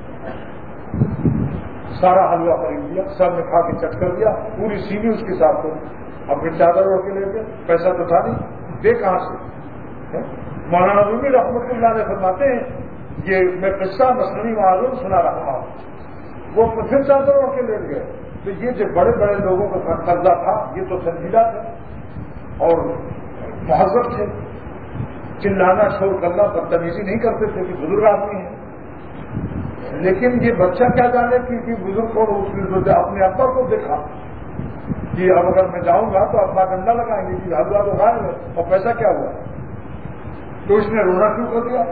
سارا حلوہ خرید لیا, سب نے کھا کے چٹ کر دیا, پوری سینی اس کے ساتھ ہو, اپنی چادر اوڑھ کے لے گئے. پیسہ تو تھا نہیں, دے کہاں سے. مولانا رومی رحمۃ اللہ علیہ فرماتے ہیں یہ میں قصہ مسلمی معلوم سنا رہا ہوں. وہ پھر چادر اوڑھ کے لیٹ گئے. تو یہ جو بڑے بڑے لوگوں کا قرضہ تھا یہ تو سنجیدہ تھے اور مہذب تھے, چلانا شور کرنا بدتمیزی نہیں کرتے تھے کہ بزرگ آدمی ہیں. لیکن یہ بچہ کیا جانے کہ بزرگ کو اس نے اپنے ابا کو دیکھا کہ اب اگر میں جاؤں گا تو ابا ڈنڈا لگائیں گے کہ حلوہ تو غائب ہے اور پیسہ کیا ہوا. تو اس نے رونا شروع کر دیا.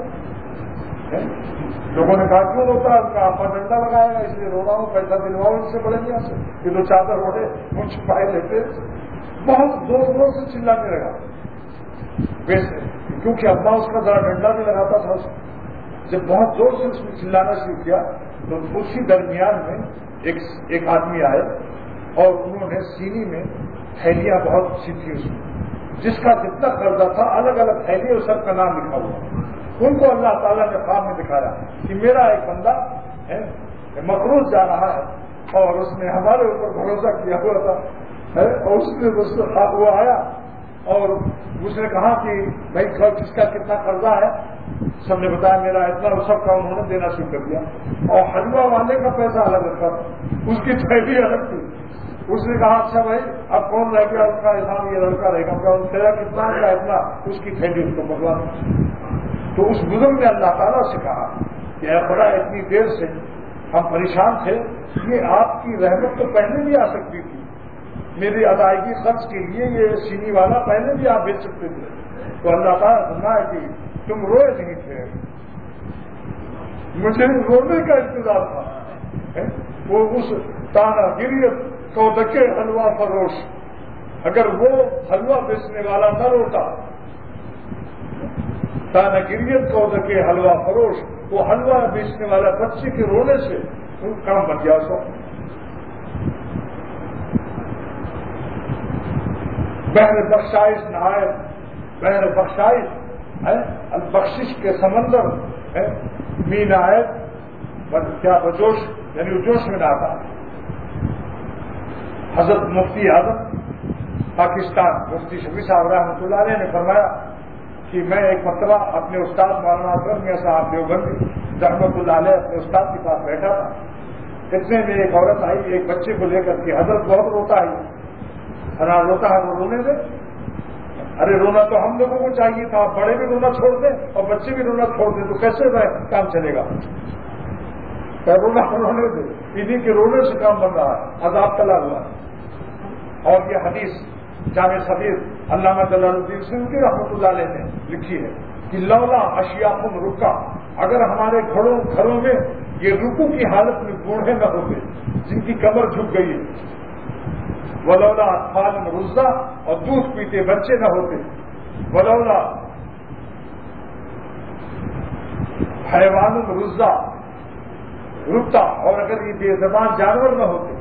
لوگوں نے کہا کیوں ہوتا ہے, اس کا ابا ڈنڈا لگائے گا اس لیے رو رہا ہوں, پیسہ دلواؤ ان سے بڑے میاں سے. یہ تو چادر اوڑھے ان چھپائے لیتے, بہت زور زور سے چلانے لگا کیونکہ ابا اس کا ذرا ڈنڈا بھی لگاتا تھا. جب بہت زور سے اس نے چلانا شروع کیا تو اسی درمیان میں ایک آدمی آئے اور انہوں نے سینی میں تھیلیاں بہت سی تھی اس میں, جس کا جتنا قرضہ تھا الگ الگ تھیلی اور سب کا نام لکھا ہوا. ان کو اللہ تعالیٰ نے خواب میں دکھایا کہ میرا ایک بندہ مقروض جا رہا ہے اور اس نے ہمارے اوپر بھروسہ کیا ہوا تھا. اور اس نے وہ آیا اور اس نے کہا کہ بھائی کس کا کتنا قرضہ ہے. سب نے بتایا میرا اتنا, سب کا انہوں نے دینا شروع کر دیا. اور حلوہ والے کا پیسہ الگ رکھا تھا, اس کی تھیلی الگ تھی. اس نے کہا اچھا بھائی اب کون رہ گیا, اس کا احسان یہ لڑکا رہے گا, تیرا کتنا کا اتنا, اس کی تھیلی اس کو پکڑا. تو اس بزرگ نے اللہ تعالیٰ سے کہا کہ اے خدا اتنی دیر سے ہم پریشان تھے, یہ آپ کی رحمت تو پہلے بھی آ سکتی تھی, میری ادائیگی خرچ کے لیے یہ سینی والا پہلے بھی آپ بیچ سکتے تھے. تو اللہ تعالیٰ سنا ہے کہ تم روئے نہیں تھے, مجھے رونے کا انتظار تھا. وہ اس تانا گریت کو دکے حلوہ فروش, اگر وہ حلوہ بیچنے والا نہ روتا, تانا گریت کو دکے حلوہ فروش, وہ حلوہ بیچنے والا بچے کے رونے سے کام بن گیا. سو بہر بخشائش نہائے, بہر بخشائش البخشش کے سمندر مین آئے کیا بجوش, یعنی جوش میں نہ آتا. حضرت مفتی اعظم پاکستان مفتی شفیع صاحب رحمۃ اللہ علیہ نے فرمایا کہ میں ایک مرتبہ اپنے استاد مولانا اکرم میاں صاحب دیوبندی رحمۃ اللہ علیہ اپنے استاد کے پاس بیٹھا تھا. اتنے میں ایک عورت آئی ایک بچے کو لے کر کے، حضرت بہت روتا ہے، حضرت روتا ہے وہ رونے دے. ارے رونا تو ہم لوگوں کو چاہیے تھا، بڑے بھی رونا چھوڑ دیں اور بچے بھی رونا چھوڑ دیں تو کیسے کام چلے گا؟ رونا رونے دے، انہیں کے رونے سے کام بن رہا ہے، عذاب تلا ہوا. اور یہ حدیث جامع صغیر علامہ جلال الدین سیوطی رحمۃ اللہ علیہ نے لکھی ہے کہ لولا اشیاء رکا، اگر ہمارے گھروں میں یہ رکو کی حالت میں بوڑھے نہ ہوتے جن کی کمر جھک گئی ہے، ولولا اطفال رزا، اور دودھ پیتے بچے نہ ہوتے، ولولا حیوان رزا رکتا، اور اگر یہ بے زبان جانور نہ ہوتے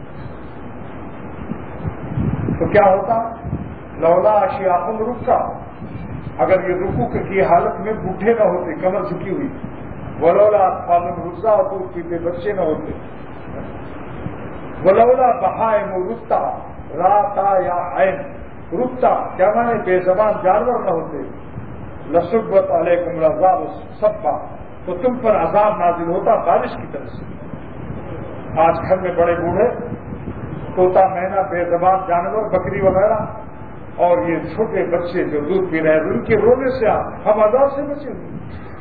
تو کیا ہوتا؟ لولا اشیاء رکا، اگر یہ رکوع کی حالت میں بوڑھے نہ ہوتے، کمر جھکی ہوئی، ولولا اطفال رزا، اور دودھ پیتے بچے نہ ہوتے، ولولا بہائم رکتا، راتا یا عین رکتا کیا مانے بے زبان جانور نہ ہوتے، لسبت علیکم العذاب صبا، تو تم پر عذاب نازل ہوتا بارش کی طرح سے. آج گھر میں بڑے بوڑھے، طوطا مینا بے زبان جانور بکری وغیرہ، اور یہ چھوٹے بچے جو دودھ پی رہے ہیں، ان کے رونے سے ہم عذاب سے بچے ہوئے.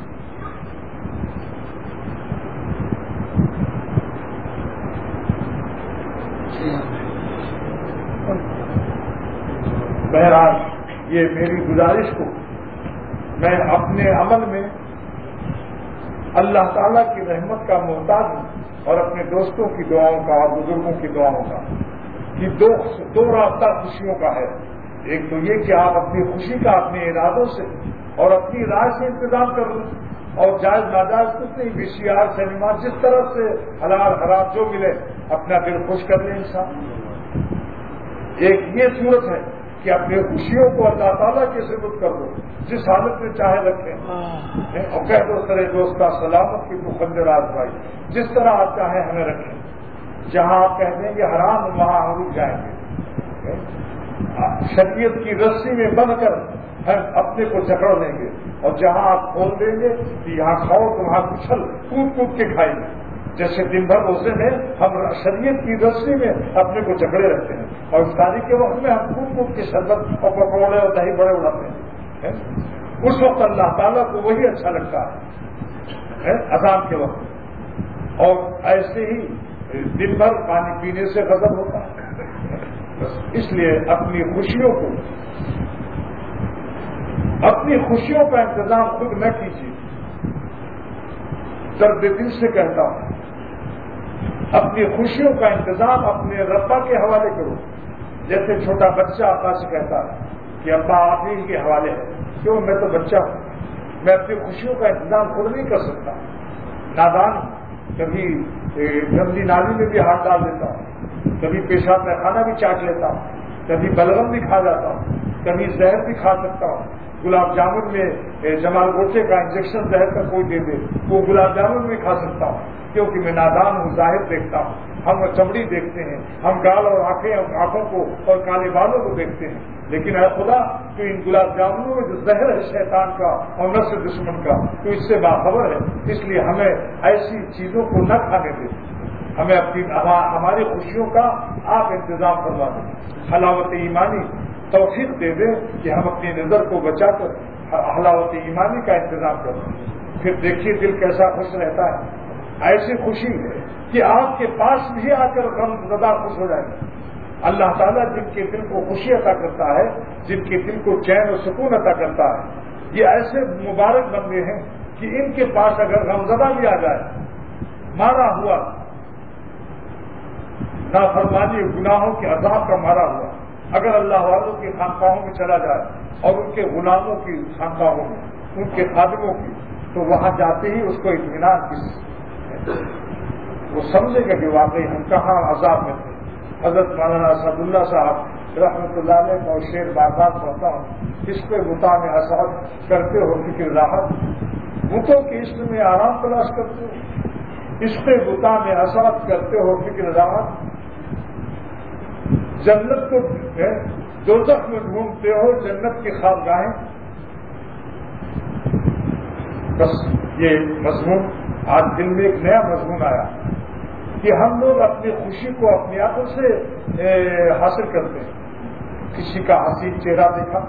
بہرحال یہ میری گزارش کو میں اپنے عمل میں اللہ تعالیٰ کی رحمت کا محتاج ہوں، اور اپنے دوستوں کی دعاؤں کا اور بزرگوں کی دعاؤں کا. کہ دو راستہ خوشیوں کا ہے. ایک تو یہ کہ آپ اپنی خوشی کا اپنے ارادوں سے اور اپنی رائے سے انتظام کر لیں، اور جائز ناجائز کچھ نہیں، VCR سنیما جس طرح سے حلال حرام جو ملے اپنا دل خوش کر لیں انسان. ایک یہ صورت ہے کہ اپنے خوشیوں کو اللہ تعالیٰ کے سپرد کر دو، جس حالت میں چاہے رکھیں، اور کہہ دو سرے دوستا سلامت کی تو خندر آزمائی، جس طرح آپ چاہیں ہمیں رکھیں. جہاں آپ کہہ دیں گے حرام وہاں ہم رک جائیں گے. شریعت کی رسی میں بن کر ہم اپنے کو جکڑ لیں گے، اور جہاں آپ کھول دیں گے کہ یہاں کھاؤ تو وہاں کچل کود کود کے کھائیں گے. جیسے دن بھر روزے میں ہم شریعت کی رسی میں اپنے کو جکڑے رکھتے ہیں، اور افطاری کے وقت میں ہم کود کود کے شربت اور پکوڑے اور دہی بڑے اڑاتے ہیں. اس وقت اللہ تعالیٰ کو وہی اچھا لگتا ہے اذان کے وقت. اور ایسے ہی دن بھر پانی پینے سے غضب ہوتا ہے. اس لیے اپنی خوشیوں کا انتظام خود نہ کیجیے. درد دل سے کہتا ہوں، اپنی خوشیوں کا انتظام اپنے ربا کے حوالے کرو. جیسے چھوٹا بچہ ابا سے کہتا ہے کہ ابا آپ ہی کے حوالے ہے، کیوں میں تو بچہ ہوں، میں اپنی خوشیوں کا انتظام خود نہیں کر سکتا. نادان، کبھی گندی نالی میں بھی ہاتھ ڈال دیتا ہوں، کبھی پیشاب پیخانہ بھی چاٹ لیتا ہوں، کبھی بلغم بھی کھا جاتا ہوں، کبھی زہر بھی کھا سکتا ہوں. گلاب جامن میں جمال گوٹے کا انجیکشن زہر کا کوئی دے دے وہ گلاب جامن میں کھا سکتا ہوں، کیونکہ میں نادان ہوں، ظاہر دیکھتا ہوں. ہم چمڑی دیکھتے ہیں، ہم گال اور آنکھوں کو اور کالے بالوں کو دیکھتے ہیں، لیکن اے خدا تو ان گلاب جامنوں میں جو زہر ہے شیطان کا اور نفس دشمن کا تو اس سے باخبر ہے. اس لیے ہمیں ایسی چیزوں کو نہ کھانے دیں. ہمیں ہماری خوشیوں کا آپ انتظام کروا دیں. حلاوت ایمانی توفیق دے دیں کہ ہم اپنی نظر کو بچا کر حلاوت ایمانی کا انتظام کریں. پھر دیکھیے دل کیسا خوش رہتا ہے. ایسی خوشی ہے کہ آپ کے پاس بھی آ کر غم زدہ خوش ہو جائیں گے. اللہ تعالیٰ جن کے دل کو خوشی عطا کرتا ہے، جن کے دل کو چین و سکون عطا کرتا ہے، یہ ایسے مبارک بندے ہیں کہ ان کے پاس اگر غمزدہ بھی آ جائے، مارا ہوا نافرمانی گناہوں کے عذاب کا مارا ہوا، اگر اللہ والوں کی خانقاہوں میں چلا جائے اور ان کے غلاموں کی خانقاہوں میں، ان کے خادموں کی، تو وہاں جاتے ہی اس کو اطمینان وہ سمجھے گا کہ واقعی ہم کہاں عذاب میں تھے. حضرت مولانا اسد اللہ صاحب رحمۃ اللہ علیہ کا شعر بار بار پڑھتا ہوں، اس پہ بتا میں اسعد کرتے ہو فکر راحت، بتوں کے عشق میں آرام تلاش کرتے ہو، اس پہ بتا میں اسعد کرتے ہو فکر راحت، جنت کو دوزخ میں ڈھونڈتے ہو جنت کی خوابگاہیں. بس یہ مضمون آج دل میں ایک نیا مضمون آیا کہ ہم لوگ اپنی خوشی کو اپنی آنکھوں سے حاصل کرتے ہیں. کسی کا حسین چہرہ دیکھا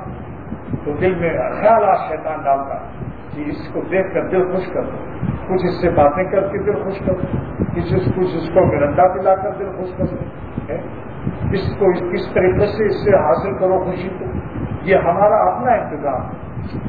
تو دل میں خیالات شیطان ڈالتا ہے کہ اس کو دیکھ کر دل خوش کر دو, کچھ اس سے باتیں کر کے دل خوش کر دو, کچھ اس کو مرنڈا پلا کر دل خوش کر دو, اس کو کس طریقے سے اس سے حاصل کرو خوشی کو. یہ ہمارا اپنا انتظام ہے.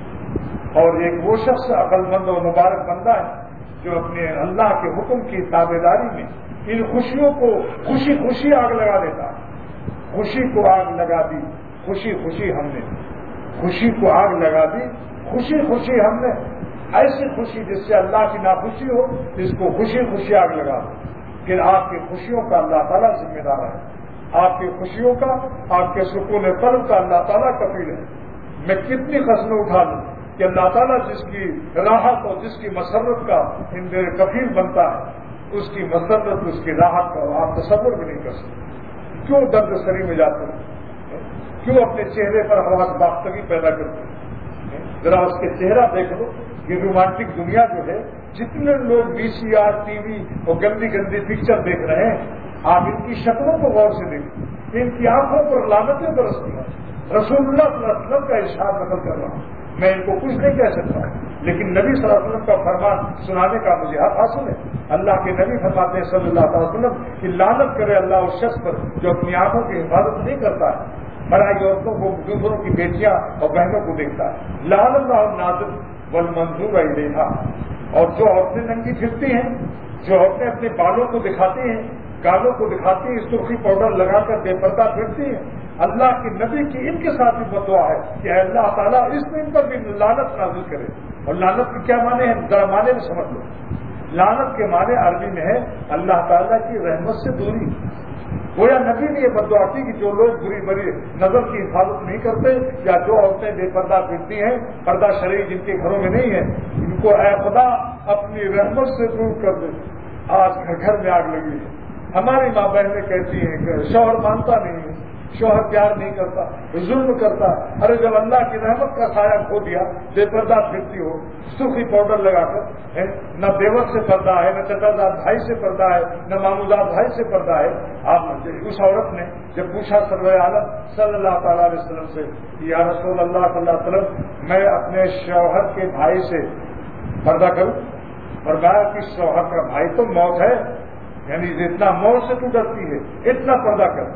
اور ایک وہ شخص عقل مند اور مبارک بندہ ہے جو اپنے اللہ کے حکم کی تابع داری میں ان خوشیوں کو خوشی خوشی آگ لگا دیتا ہے. خوشی کو آگ لگا دی, خوشی خوشی ہم نے خوشی کو آگ لگا دی, خوشی خوشی ہم نے ایسی خوشی جس سے اللہ کی ناخوشی ہو اس کو خوشی خوشی آگ لگا دو. پھر آپ کی خوشیوں کا اللہ تعالیٰ ذمہ دار ہے, آپ کی خوشیوں کا, آپ کے سکون قلب کا اللہ تعالیٰ کفیل ہے. میں کتنی قسمیں اٹھا لوں کہ اللہ تعالیٰ جس کی راحت اور جس کی مسرت کا کفیل بنتا ہے اس کی مسرت اس کی راحت کا آپ تصور بھی نہیں کر سکتے. کیوں درد سری میں جاتے ہیں, کیوں اپنے چہرے پر حواس باختگی پیدا کرتے ہیں. ذرا اس کے چہرہ دیکھ لو. یہ رومانٹک دنیا جو ہے, جتنے لوگ VCR ٹی وی اور گندی گندی پکچر دیکھ رہے ہیں, آپ ان کی شکلوں کو غور سے دیکھیں, ان کی آنکھوں پر لعنتیں برستی ہیں. رسول اللہ صلی اللہ علیہ وسلم کا ارشاد نقل کر رہا ہوں, میں ان کو کچھ نہیں کہہ سکتا, لیکن نبی صلی اللہ علیہ وسلم کا فرمان سنانے کا مجھے حق حاصل ہے. اللہ کے نبی فرماتے ہیں صلی اللہ علیہ وسلم کہ لعنت کرے اللہ اس شخص پر جو اپنی آنکھوں کی حفاظت نہیں کرتا ہے, بڑائی عورتوں کو, دوسروں کی بیٹیاں اور بہنوں کو دیکھتا ہے. لعن اللہ الناظر والمنظور الیہا. اور جو عورتیں ننگی پھرتی ہیں, جو عورتیں اپنے بالوں کو دکھاتی ہیں, گالوں کو دکھاتی ہیں, سرخی پاؤڈر لگا کر بے پردہ پھرتی ہیں, اللہ کے نبی کی ان کے ساتھ بھی بدعا ہے کہ اللہ تعالیٰ اس میں ان پر بھی لعنت نازل کرے. اور لعنت کے کیا معنی ہے, ذرا معنی میں سمجھ لو. لعنت کے معنی عربی میں ہے اللہ تعالیٰ کی رحمت سے دوری. گویا نبی نے یہ بدعا کی کہ جو لوگ بری بری نظر کی حفاظت نہیں کرتے یا جو عورتیں بے پردہ پھرتی ہیں, پردہ شرعی جن کے گھروں میں نہیں ہے, ان کو اے خدا اپنی رحمت سے دور کر دے. آج گھر میں آگ لگی ہے. ہماری ماں بہنیں کہتی ہیں کہ شوہر مانتا نہیں ہے, شوہر پیار نہیں کرتا, ظلم کرتا. ارے جب اللہ کی رحمت کا سایہ کھو دیا, بے پردہ پھرتی ہو, سرخی پاؤڈر لگا کر, نہ بیوت سے پردہ ہے, نہ چچازاد بھائی سے پردہ ہے, نہ ماموزاد بھائی سے پردہ ہے. آپ اس عورت نے جب پوچھا سرور عالم صلی اللہ تعالیٰ علیہ وسلم سے کہ یا رسول اللہ صلی اللہ علیہ وسلم میں اپنے شوہر کے بھائی سے پردہ کروں, فرمایا کہ شوہر کا بھائی تو موت ہے, یعنی اتنا موت سے تو ڈرتی ہے اتنا پردہ کر.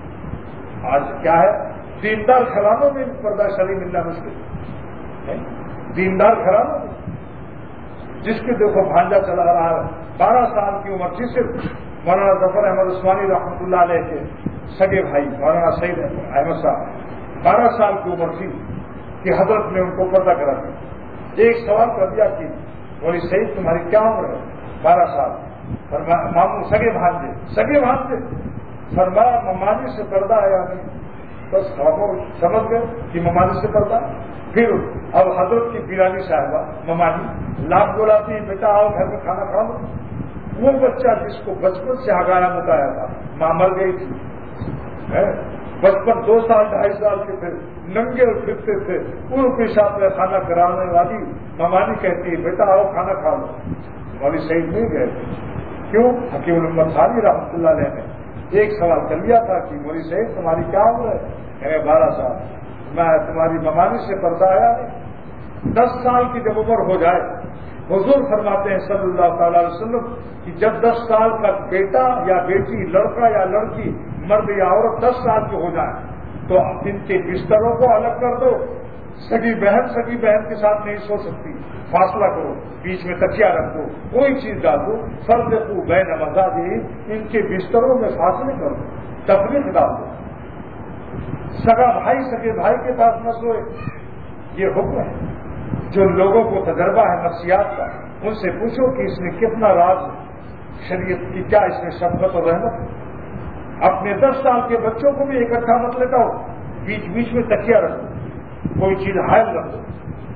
آج کیا ہے, دیندار گھرانوں میں پردہ شرعی ملنا مشکل ہے. دیندار گھرانوں میں جس کے دیکھو بھانجا چلا رہا ہے 12 سال کی عمر تھی, صرف مولانا ظفر احمد عثمانی رحمۃ اللہ علیہ کے سگے بھائی مولانا سعید احمد صاحب 12 سال کی عمر تھی کہ حضرت نے ان کو پردہ کرا دیا. ایک سوال کر دیا کہ بولی سعید تمہاری کیا عمر ہے, 12 سال. ماموں سگے بھانجے فرمایا ممانی سے پردہ ہے یا نہیں, بس خاموش سمجھ گئے کہ ممانی سے پردہ. پھر اب حضرت کی پیرانی صاحبہ ممانی لاکھ بلاتی, بیٹا آؤ گھر میں کھانا کھا لو. وہ بچہ جس کو بچپن سے ہگایا بتایا تھا, ماں مر گئی تھی, بچپن 2 سال 2.5 سال کے تھے, ننگے اور پھرتے تھے, ان کے ساتھ میں کھانا کرانے والی ممانی کہتی ہے بیٹا آؤ کھانا کھا لو. مولوی سعید نہیں گئے. کیوں؟ حکیم الامت ثانی رحمۃ اللہ علیہ نے ایک سوال کر لیا تھا کہ مولوی صاحب تمہاری کیا عمر ہے, 12 سال. میں تمہاری ممانی سے پردہ آیا نہیں. 10 سال کی جب عمر ہو جائے, حضور فرماتے ہیں صلی اللہ تعالی علیہ وسلم کہ جب 10 سال کا بیٹا یا بیٹی, لڑکا یا لڑکی, مرد یا عورت 10 سال کے ہو جائے تو ان کے بستروں کو الگ کر دو. سگی بہن کے ساتھ نہیں سو سکتی, فاصلہ کرو, بیچ میں تکیا رکھ دو, کوئی چیز ڈال دو. فرقو بین مزاجی, ان کے بستروں میں فاصلے کر دو, تفریق ڈال دو. سگا بھائی سگے بھائی کے پاس نہ سوئے. یہ حکم ہے. جو لوگوں کو تجربہ ہے نفسیات کا, ان سے پوچھو کہ اس میں کتنا راز شریعت کی, کیا اس میں شفقت اور رحمت ہے. اپنے 10 سال کے بچوں کو بھی اکٹھا مت لیتا ہو, بیچ میں تکیا رکھو, کوئی چیز حائل رکھ دو.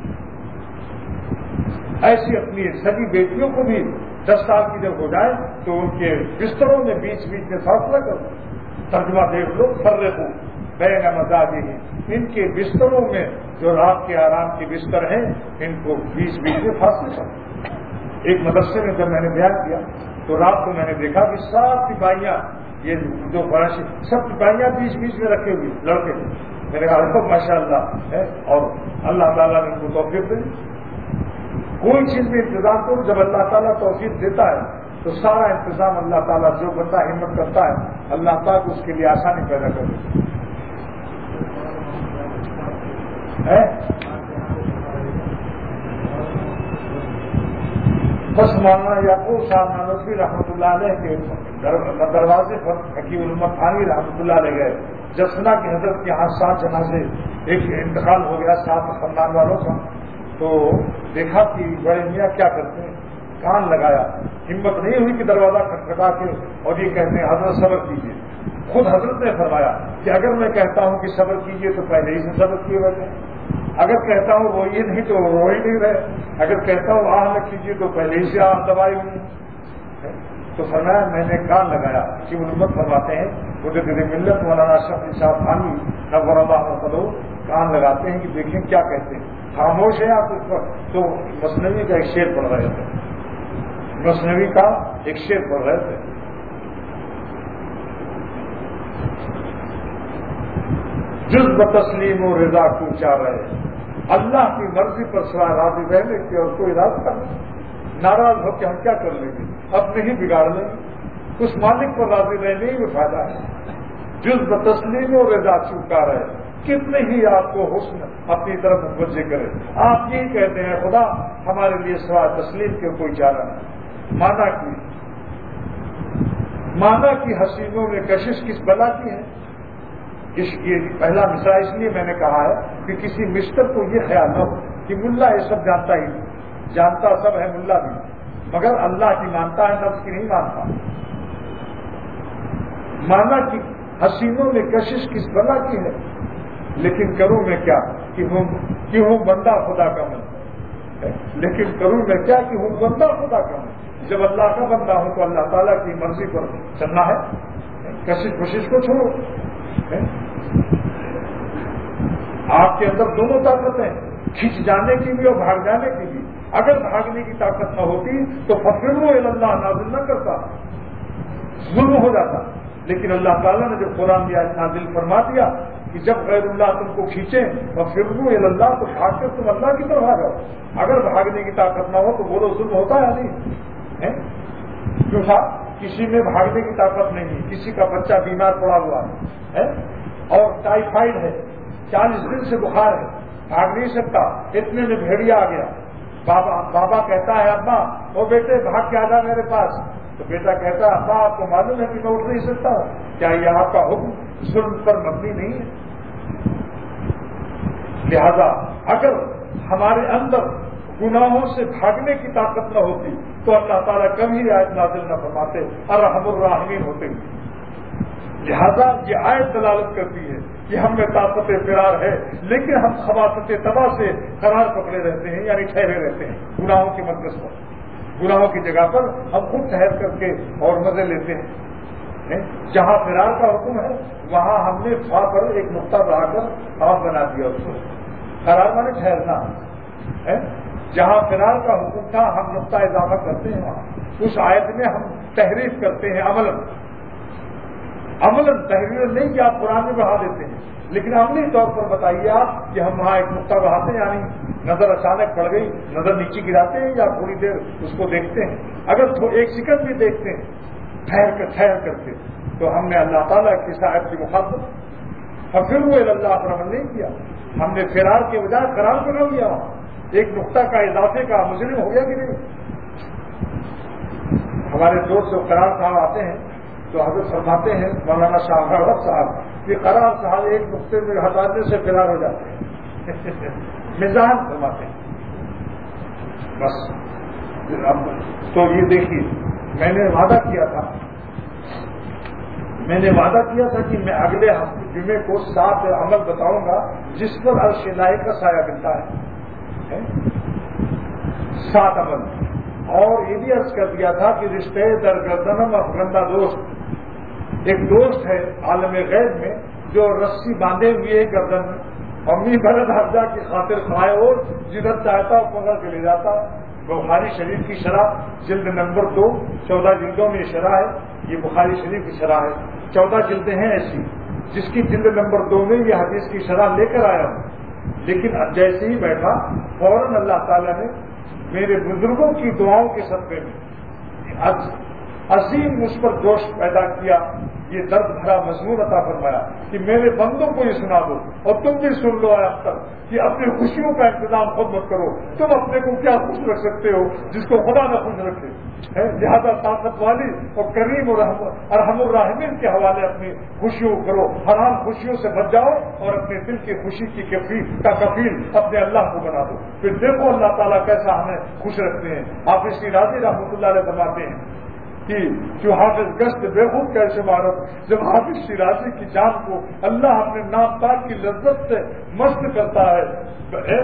ایسی اپنی سبھی بیٹیوں کو بھی 10 سال کی جب ہو جائے تو ان کے بستروں میں بیچ میں فاصلہ کرو. ترجمہ دیکھ لو, فرقو بین مزاجہم, ان کے بستروں میں جو رات کے آرام کے بستر ہیں ان کو بیچ میں فاصلے کرو. ایک مدرسے میں جب میں نے بیان کیا تو رات کو میں نے دیکھا کہ سب سپاہیاں، یہ جو فرانسی سب سپاہیاں بیچ بیچ میں رکھے ہوئے لڑکے، میں نے کہا ماشاء اللہ ہے، اور اللہ تعالیٰ نے ان کو توفیق دی۔ کوئی چیز میں انتظام کرو، جب اللہ تعالیٰ توفیق دیتا ہے تو سارا انتظام اللہ تعالیٰ، جو بندہ ہمت کرتا ہے اللہ تعالیٰ کو اس کے لیے آسانی پیدا کر دیتا ہے۔ بس مولانا یعقوب صاحب نانوتوی رحمۃ اللہ علیہ کے دروازے پر حکیم الامت تھانوی رحمۃ اللہ علیہ گئے، جب سنا کہ حضرت کے یہاں 7 جنازے ایک انتقال ہو گیا 7 خاندان والوں کا، تو دیکھا کہ بڑے میاں کیا کرتے ہیں، کان لگایا، ہمت نہیں ہوئی کہ دروازہ کھٹکھٹا کے اور یہ کہتے ہیں حضرت صبر کیجیے۔ خود حضرت نے فرمایا کہ اگر میں کہتا ہوں کہ صبر کیجیے تو پہلے ہی سے صبر کیے بیٹھے، اگر کہتا ہوں روئیے نہیں تو رو ہی نہیں رہے، اگر کہتا ہوں آہ نہ کیجیے تو پہلے ہی سے آہ دبائی ہوئی۔ تو فرمایا میں نے کان لگایا کہ علمت فرماتے ہیں مجھے دل ملت مولانا اشرف علی صاحب تھانوی نور اللہ مرتضی کان لگاتے ہیں کہ دیکھیں کیا کہتے ہیں، خاموش ہے آپ اس وقت۔ تو مثنوی کا ایک شعر پڑھ رہے تھے، مثنوی کا ایک شعر پڑھ رہے تھے، جذب تسلیم و رضا کو چاہ رہے، اللہ کی مرضی پر سوائے راضی رہنے کی اور کوئی راستہ نہیں، ناراض ہو کے ہم کیا کر لیں گے، اپنے ہی بگاڑ لیں گے، اس مالک پر راضی رہنے ہی میں فائدہ ہے۔ جذب تسلیم و رضا چوکا رہے، کتنے ہی آپ کو حسن اپنی طرف متوجہ کرے، آپ یہی کہتے ہیں خدا ہمارے لیے سوائے تسلیم کے کوئی چارہ نہیں۔ مانا کی حسینوں میں کشش کس بلا کی ہے، یہ پہلا مصرع اس لیے میں نے کہا ہے کہ کسی مسٹر کو یہ خیال نہ ہو کہ ملا یہ سب جانتا ہی نہیں، جانتا سب ہے ملا بھی، مگر اللہ کی مانتا ہے، نفس کی نہیں مانتا۔ مانا کہ حسینوں میں کشش کس بلا کی ہے، لیکن کروں میں کیا کہ ہوں بندہ خدا کا من، لیکن کروں میں کیا کہ ہوں بندہ خدا کا من۔ جب اللہ کا بندہ ہوں تو اللہ تعالیٰ کی مرضی پر چلنا ہے، کشش بشش کو چھوڑو۔ آپ کے اندر دونوں طاقتیں، کھینچ جانے کی بھی اور بھاگ جانے کی بھی۔ اگر بھاگنے کی طاقت نہ ہوتی تو ففروا الی اللہ نازل نہ کرتا، ظلم ہو جاتا۔ لیکن اللہ تعالیٰ نے جب قرآن نازل فرما دیا کہ جب غیر اللہ تم کو کھینچے ففروا الی اللہ، تو بھاگ کر تم اللہ کی طرف آ جاؤ۔ اگر بھاگنے کی طاقت نہ ہو تو بولو ظلم ہوتا ہے نہیں؟ کیوں صاحب کسی میں بھاگنے کی طاقت نہیں، کسی کا بچہ بیمار پڑا ہوا ہے اور ٹائیفائڈ ہے، 40 دن سے بخار ہے، بھاگ نہیں سکتا، اتنے میں بھیڑیا آ گیا، بابا کہتا ہے ابا وہ بیٹے بھاگ کے آ جا میرے پاس، تو بیٹا کہتا ہے ابا آپ کو معلوم ہے کہ میں اٹھ نہیں سکتا ہوں، کیا یہ آپ کا حکم ظلم پر مبنی نہیں ہے؟ لہذا اگر ہمارے اندر گناہوں سے بھاگنے کی طاقت نہ ہوتی تو اللہ تعالیٰ کبھی آیت نازل نہ فرماتے، ارحم الراحمین ہوتے ہوئے۔ لہذا یہ آیت دلالت کرتی ہے کہ ہم میں طاقت فرار ہے، لیکن ہم خباثت تباہ سے قرار پکڑے رہتے ہیں، یعنی ٹھہرے رہتے ہیں گناہوں کے مرکز پر، گناہوں کی جگہ پر ہم خود ٹھہر کر کے اور مزے لیتے ہیں۔ جہاں فرار کا حکم ہے وہاں ہم نے فا پر ایک نقطہ بڑھا کر آپ بنا دیا اس کو، قرار مانے ٹھہرنا ہے۔ جہاں فرار کا حکم تھا ہم نقطہ اضافہ کرتے ہیں، وہاں اس آیت میں ہم تحریف کرتے ہیں عملاً تحریر نہیں کہ آپ قرآن میں بڑھا دیتے ہیں، لیکن عملی طور پر بتائیے آپ کہ ہم وہاں ایک نقطہ بڑھاتے ہیں، یعنی نظر اچانک پڑ گئی، نظر نیچے گراتے ہیں یا تھوڑی دیر اس کو دیکھتے ہیں، اگر 1 سیکنڈ بھی دیکھتے ہیں ٹھہر کر کے، تو ہم نے اللہ تعالیٰ کی صاحب کی مخالفت ففروا الی اللہ پر عمل نہیں کیا، ہم نے فرار کے بجائے قرار بنا لیا، ایک نقطہ کا اضافے کا مجرم ہو گیا کہ نہیں؟ ہمارے دوست جو قرار صاحب آتے ہیں تو حضرت فرماتے ہیں مولانا شاہ غرب صاحب کہ قرار صاحب ایک نقطے میں ہٹانے سے فرار ہو جاتے ہیں، مزاح فرماتے ہیں بس۔ تو یہ دیکھیے میں نے وعدہ کیا تھا کہ میں اگلے ہفتے جمعے کو 7 عمل بتاؤں گا جس پر عرش الہی کا سایہ ملتا ہے، 7 عمل، اور یہ بھی عرض کر دیا تھا کہ رشتے درگردنم افغندہ دوست، ایک دوست ہے عالم غیب میں جو رسی باندھے ہوئے گردن میں، اور می بلد حفظہ کی خاطر کھائے اور جدھر چاہتا وہ پکڑ کے لے جاتا، بخاری شریف کی شرح جلد نمبر 2 14 جلدوں میں یہ شرح ہے. یہ بخاری شریف کی شرح ہے. 14 جلدیں ہیں ایسی جس کی جلد نمبر 2 میں یہ حدیث کی شرح لے کر آیا ہوں. لیکن اب جیسے ہی بیٹھا فوراً اللہ تعالیٰ نے میرے بزرگوں کی دعاؤں کے صدقے میں عظیم مجھ پر جوش پیدا کیا. یہ درد بھرا مضمون عطا فرمایا کہ میرے بندوں کو یہ سنا دو اور تم بھی سن لو آج تک کہ اپنی خوشیوں کا انتظام خود مت کرو. تم اپنے کو کیا خوش رکھ سکتے ہو جس کو خدا نہ خوش رکھے. لہٰذا طاقت والی اور کریم اور ارحم الراحمین کے حوالے اپنی خوشیوں کرو. حرام خوشیوں سے بچ جاؤ اور اپنے دل کی خوشی کی کفیل اپنے اللہ کو بنا دو. پھر دیکھو اللہ تعالیٰ کیسا ہمیں خوش رکھتے ہیں. حافظ شیرازی رحمۃ اللہ علیہ فرماتے ہیں کہ جو حافظ گشت بے خود کیسے مارت. جب حافظ شیرازی کی جان کو اللہ اپنے نام پاک کی لذت سے مست کرتا ہے،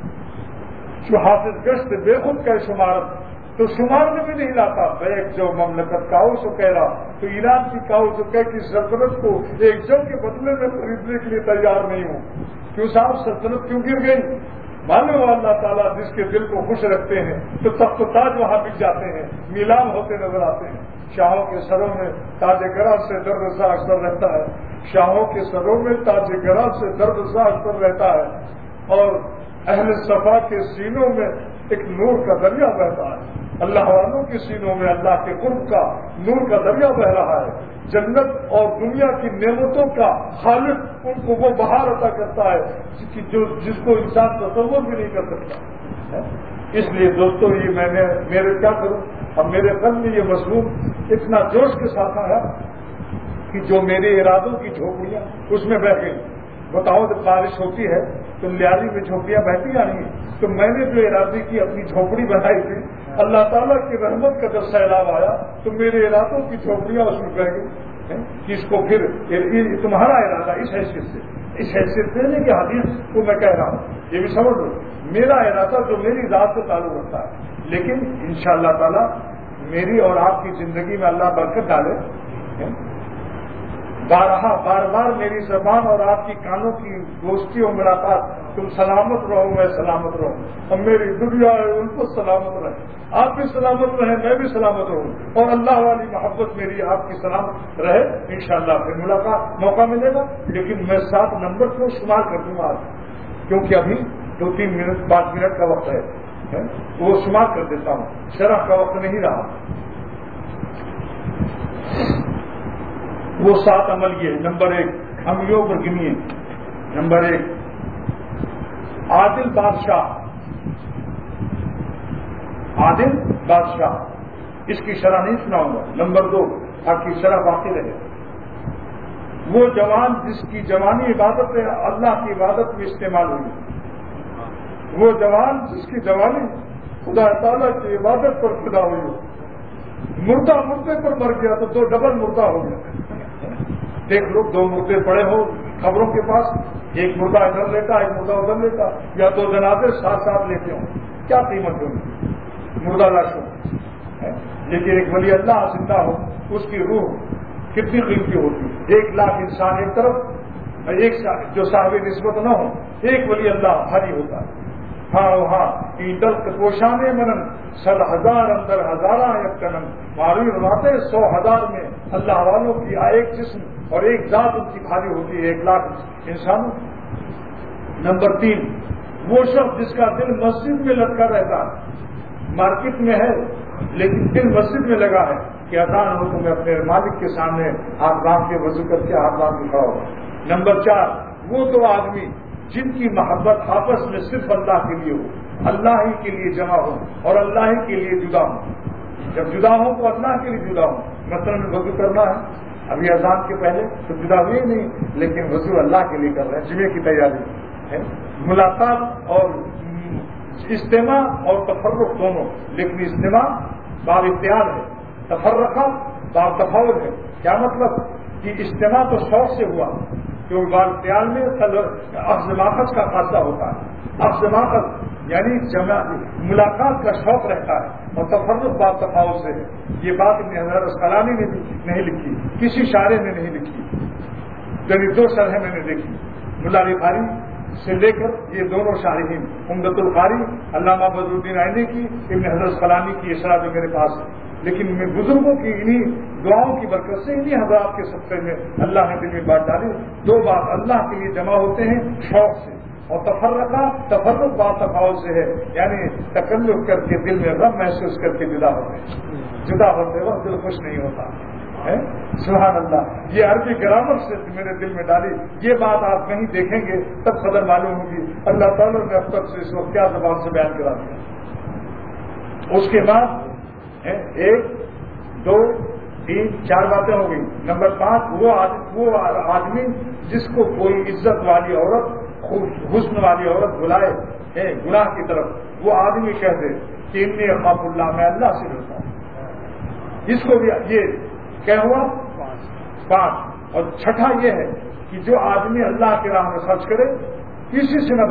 جو حافظ گشت بے خود کیسے مارت تو شمار میں بھی نہیں لاتا. ایک جو مملکت کاؤ سو کہہ رہا تو ایران کی کاؤ سو کہہ کہ سلطنت کو ایک جو کے بدلے میں خریدنے کے لیے تیار نہیں ہوں. کیوں صاحب سلطنت کیوں گر گئی؟ معلوم اللہ تعالیٰ جس کے دل کو خوش رکھتے ہیں تو تخت و تاج وہاں بک جاتے ہیں، نیلام ہوتے نظر آتے ہیں. شاہوں کے سروں میں تاج گرا سے درد سا اکثر رہتا ہے. شاہوں کے سروں میں تاج گرا سے درد سا اکثر رہتا ہے اور اہل صفا کے سینوں میں ایک نور کا دریا بہتا ہے. اللہ والوں کے سینوں میں اللہ کے قرب کا نور کا دریا بہ رہا ہے. جنت اور دنیا کی نعمتوں کا خالق ان کو وہ بہار عطا کرتا ہے جس کو انسان تصور بھی نہیں کر سکتا. اس لیے دوستو یہ میرے کیا کروں. اب میرے قلب میں یہ مضمون اتنا جوش کے ساتھ آیا کہ جو میرے ارادوں کی جھوپڑیاں اس میں بہ گئی. بتاؤ جب بارش ہوتی ہے تو لیاری میں جھوپڑیاں بہتی آ رہی ہیں. تو میں نے جو ارادے کی اپنی جھوپڑی بنائی تھی اللہ تعالیٰ کی رحمت کا جب سیلاب آیا تو میرے ارادوں کی جھوپڑیاں اس میں بہ گئی کہ اس کو پھر تمہارا ارادہ اس حیثیت سے نہیں کہ حدیث کو میں کہہ رہا ہوں. یہ بھی سمجھ لو میرا ارادہ جو میری ذات سے تعلق رکھتا ہے. لیکن انشاءاللہ تعالیٰ میری اور آپ کی زندگی میں اللہ برکت ڈالے. بار بار میری زبان اور آپ کی کانوں کی دوستی اور ملاقات تم سلامت رہو میں سلامت رہوں اور میری دنیا ہے ان کو سلامت رہے. آپ بھی سلامت رہیں میں بھی سلامت رہوں اور اللہ والی محبت میری آپ کی سلامت رہے. انشاءاللہ پھر ملاقات موقع ملے گا. لیکن میں 7 نمبر کو شمار کر دوں گا آج کیونکہ ابھی 2-3 منٹ 5 منٹ کا وقت ہے وہ شمار کر دیتا ہوں. شرح کا وقت نہیں رہا. وہ 7 عمل یہ. نمبر 1 امیوں پر گنیے. نمبر 1 عادل بادشاہ. عادل بادشاہ اس کی شرح نہیں سناؤں گا. نمبر 2 تاکہ شرح باقی رہے. وہ جوان جس کی جوانی عبادت ہے اللہ کی عبادت میں استعمال ہوئی. وہ جوان جس کی جوانی خدا تعالیٰ کی عبادت پر فدا ہوئی. مردہ مردے پر مر گیا تو 2 ڈبل مردہ ہو گیا. دیکھ لو 2 مردے پڑے ہو خبروں کے پاس، ایک مردہ ادھر لیتا ایک مردہ ادھر لیتا یا 2 جنازے ساتھ لیتے ہوں کیا قیمت ہوگی مردہ لاشوں. لیکن ایک ولی اللہ زندہ ہو اس کی روح کتنی قیمتی ہوتی. 1 لاکھ انسان ایک طرف ایک جو صاحب نسبت نہ ہو ایک ولی اللہ بھاری ہوتا ہے. ہاں دلت پوشانے منن 100,000 اندر ہزارہ یک کنن معلوم باتیں 100,000 میں اللہ والوں کی ایک جسم اور ایک ذات ان کی بھاری ہوتی ہے 1 لاکھ انسانوں. نمبر 3 وہ شخص جس کا دل مسجد میں لٹکا رہتا ہے، مارکیٹ میں ہے لیکن دل مسجد میں لگا ہے کہ اذان ہو تو میں اپنے مالک کے سامنے ہاتھ باندھ کے وضو کر کے ہاتھ باندھ کے کھڑا ہو. نمبر 4 وہ 2 آدمی جن کی محبت آپس میں صرف اللہ کے لیے ہو، اللہ ہی کے لیے جمع ہو اور اللہ ہی کے لیے جدا ہو. جب جدا ہو تو اللہ کے لیے جدا ہو. مثلاً وضو کرنا ہے ابھی اذان کے پہلے تو جدا ہوئے نہیں لیکن وضو اللہ کے لیے کر رہے ہیں، جمعے کی تیاری ہے. ملاقات اور اجتماع اور تفرق دونوں، لیکن اجتماع باب اختیار ہے، تفرقہ باب تفاول ہے. کیا مطلب کہ اجتماع تو شوق سے ہوا کیونکہ باب اختیار میں اخذ ماخذ کا خاصہ ہوتا ہے. اخذ ماخذ یعنی ملاقات کا شوق رہتا ہے اور تفرق باب تفاول سے ہے. یہ بات ابن حجر اسقلانی نے بھی نہیں لکھی، کسی شاعر نے نہیں لکھی. یعنی 2 شرحیں میں نے دیکھی. ملا علی بھاری سے لے کر یہ دونوں شارحین عمدۃ القاری علامہ بدر الدین عینی کی، ابن حضرت اسقلانی کی یہ شرح جو میرے پاس ہے، لیکن میں بزرگوں کی انہی دعاؤں کی برکت سے انہی حضرات کے صدقے میں اللہ نے دل میں بات ڈالی. دو بات اللہ کے لیے جمع ہوتے ہیں شوق سے، اور تفرق بات تفاوت سے ہے، یعنی تکلف کر کے دل میں غم محسوس کر کے جدا ہوتے وقت دل خوش نہیں ہوتا ہے. سبحان اللہ. یہ عربی گرامر سے میرے دل میں ڈالی. یہ بات آپ کہیں دیکھیں گے تب قدر معلوم ہوگی اللہ تعالیٰ نے اب تک سے اس وقت کیا زبان سے بیان کرا دیا. اس کے بعد 1 2 3 4 باتیں ہو گئی. نمبر 5 وہ آدمی جس کو کوئی عزت والی عورت، حسن والی عورت بلائے گناہ کی طرف، وہ آدمی کہہ دے کہ انی اخاف اللہ، میں اللہ سے ڈرتا ہوں. اس کو بھی یہ کیا ہوا 5. اور چھٹا یہ ہے کہ جو آدمی اللہ کی راہ میں خرچ کرے کسی سے نہ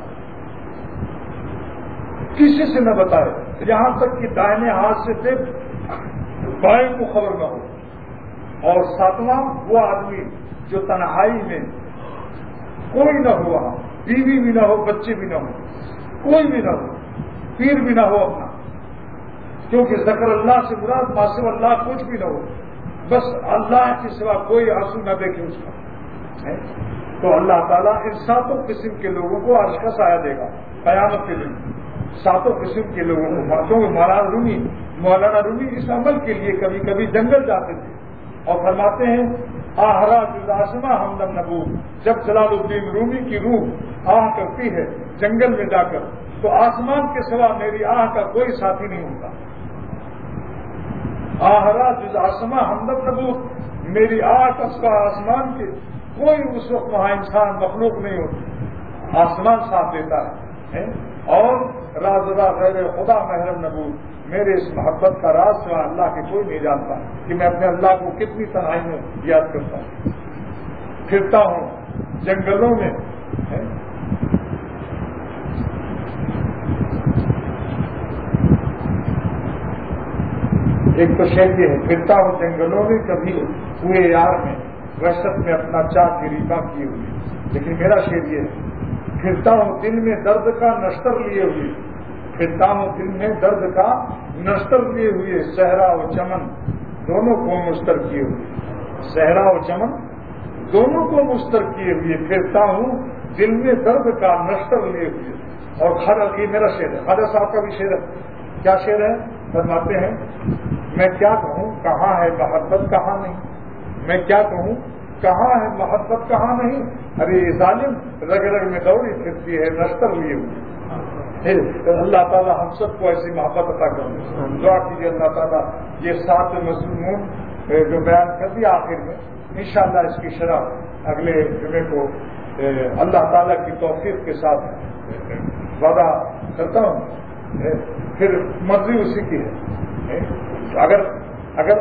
بتائے، یہاں تک کہ دائنے ہاتھ سے دے بائیں کو خبر نہ ہو. اور 7واں وہ آدمی جو تنہائی میں کوئی نہ ہو، وہاں بیوی بھی نہ ہو، بچے بھی نہ ہو، کوئی بھی نہ ہو، پیر بھی نہ ہو اپنا، کیونکہ ذکر اللہ سے مراد ما سوى اللہ کچھ بھی نہ ہو، بس اللہ کے سوا کوئی آنسو نہ دیکھے اس کا. تو اللہ تعالیٰ ان 7 قسم کے لوگوں کو عرش کا سایہ دے گا قیامت کے دن. 7 قسم کے لوگوں کو. کیونکہ مولانا رومی اس عمل کے لیے کبھی کبھی جنگل جاتے تھے اور فرماتے ہیں آہرا جزاسمہ ہمدم نبوت. جب جلال الدین رومی کی روح آہ کرتی ہے جنگل میں جا کر تو آسمان کے سوا میری آہ کا کوئی ساتھی نہیں ہوتا. آہرا جزاسمہ ہمدم نبوت، میری آہ کا سوا آسمان کے کوئی اس وقت وہاں انسان مخلوق نہیں ہوتی. آسمان ساتھ دیتا ہے. اور رازدہ غیر خدا محرم نبوت، میرے اس محبت کا راز سوا اللہ کے کوئی نہیں جانتا کہ میں اپنے اللہ کو کتنی تنہائی میں یاد کرتا ہوں، پھرتا ہوں جنگلوں میں. ایک تو شہر یہ ہے پھرتا ہوں جنگلوں میں، کبھی ہوئے یار میں وحشت میں اپنا چاک غریبہ کیے ہوئے. لیکن میرا شعر یہ ہے پھرتا ہوں دل میں درد کا نشتر لیے ہوئے، پھرتا ہوں دل میں درد کا نشتر لیے ہوئے، صحرا و چمن دونوں کو مستر کیے ہوئے، صحرا و چمن دونوں کو مستر کیے ہوئے، پھرتا ہوں دل میں درد کا نشتر لیے ہوئے. اور یہ میرا شعر ہے. خواجہ صاحب کا بھی شعر ہے. کیا شعر ہے؟ فرماتے ہیں میں کیا کہوں کہاں ہے محبت کہاں نہیں، میں کیا کہوں کہاں ہے محبت کہاں نہیں، ارے ظالم رگ رگ میں دوڑی پھرتی ہے نشتر لیے ہوئے. اللہ تعالیٰ ہم سب کو ایسی محبت عطا کرے. دعا کیجیے اللہ تعالیٰ یہ 7 مضمون جو بیان کر دیا آخر میں، انشاءاللہ اس کی شرح اگلے جمعے کو اللہ تعالیٰ کی توفیق کے ساتھ وعدہ کرتا ہوں. پھر مرضی اسی کی ہے. اگر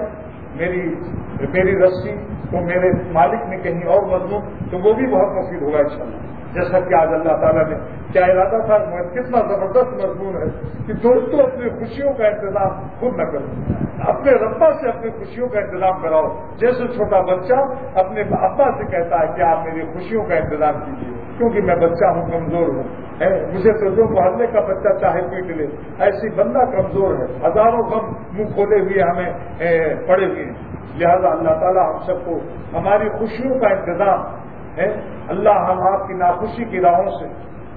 میری رسی تو میرے مالک نے کہیں اور مضمون تو وہ بھی بہت مفید ہوگا انشاءاللہ. جیسا کہ آج اللہ تعالیٰ نے کیا ارادہ تھا، کتنا زبردست مضمون ہے کہ دوستوں اپنی خوشیوں کا انتظام خود نہ کرو، اپنے ربا سے اپنی خوشیوں کا انتظام کراؤ. جیسے چھوٹا بچہ اپنے ابا سے کہتا ہے کہ آپ میری خوشیوں کا انتظام کیجیے کیونکہ میں بچہ ہوں، کمزور ہوں. مجھے تو جو محلے کا بچہ چاہے پیٹ لے، ایسی بندہ کمزور ہے، ہزاروں غم منہ کھولے ہوئے ہمیں پڑے ہوئے ہیں. لہذا اللہ تعالیٰ ہم سب کو ہماری خوشیوں کا انتظام ہے. اللہ ہم آپ کی ناخوشی کی راہوں سے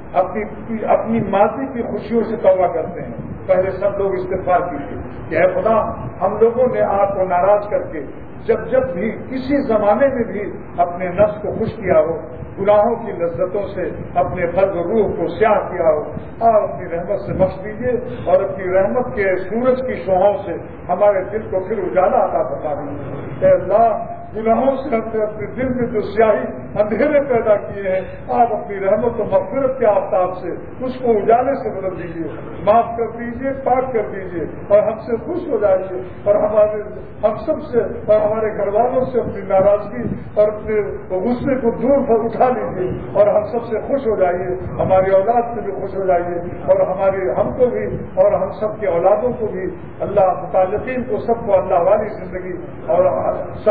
اپنی ماضی کی خوشیوں سے توبہ کرتے ہیں. پہلے سب لوگ استغفار کیجیے کہ اے خدا ہم لوگوں نے آپ کو ناراض کر کے جب بھی کسی زمانے میں بھی اپنے نفس کو خوش کیا ہو، گناہوں کی لذتوں سے اپنے قلب و روح کو سیاہ کیا ہو، اور اپنی رحمت سے بخش دیجیے اور اپنی رحمت کے سورج کی شعاعوں سے ہمارے دل کو پھر اجالا عطا فرما دیجیے. اے اللہ گناہوں سے ہم نے اپنے دل میں جو سیاہی اندھیرے پیدا کیے ہیں، آپ اپنی رحمت و مغفرت کے آفتاب سے اس کو اجالے سے بدل دیجیے، معاف کر دیجیے، پاک کر دیجیے اور ہم سے خوش ہو جائیے اور ہم سب سے اور ہمارے گھر والوں سے اپنی ناراضگی اور اپنے غصے کو دور پر اٹھا لیجیے اور ہم سب سے خوش ہو جائیے، ہماری اولاد سے بھی خوش ہو جائیے اور ہم کو بھی اور ہم سب کے اولادوں کو بھی، اللہ متعلقین کو سب کو اللہ والی زندگی اور صالحین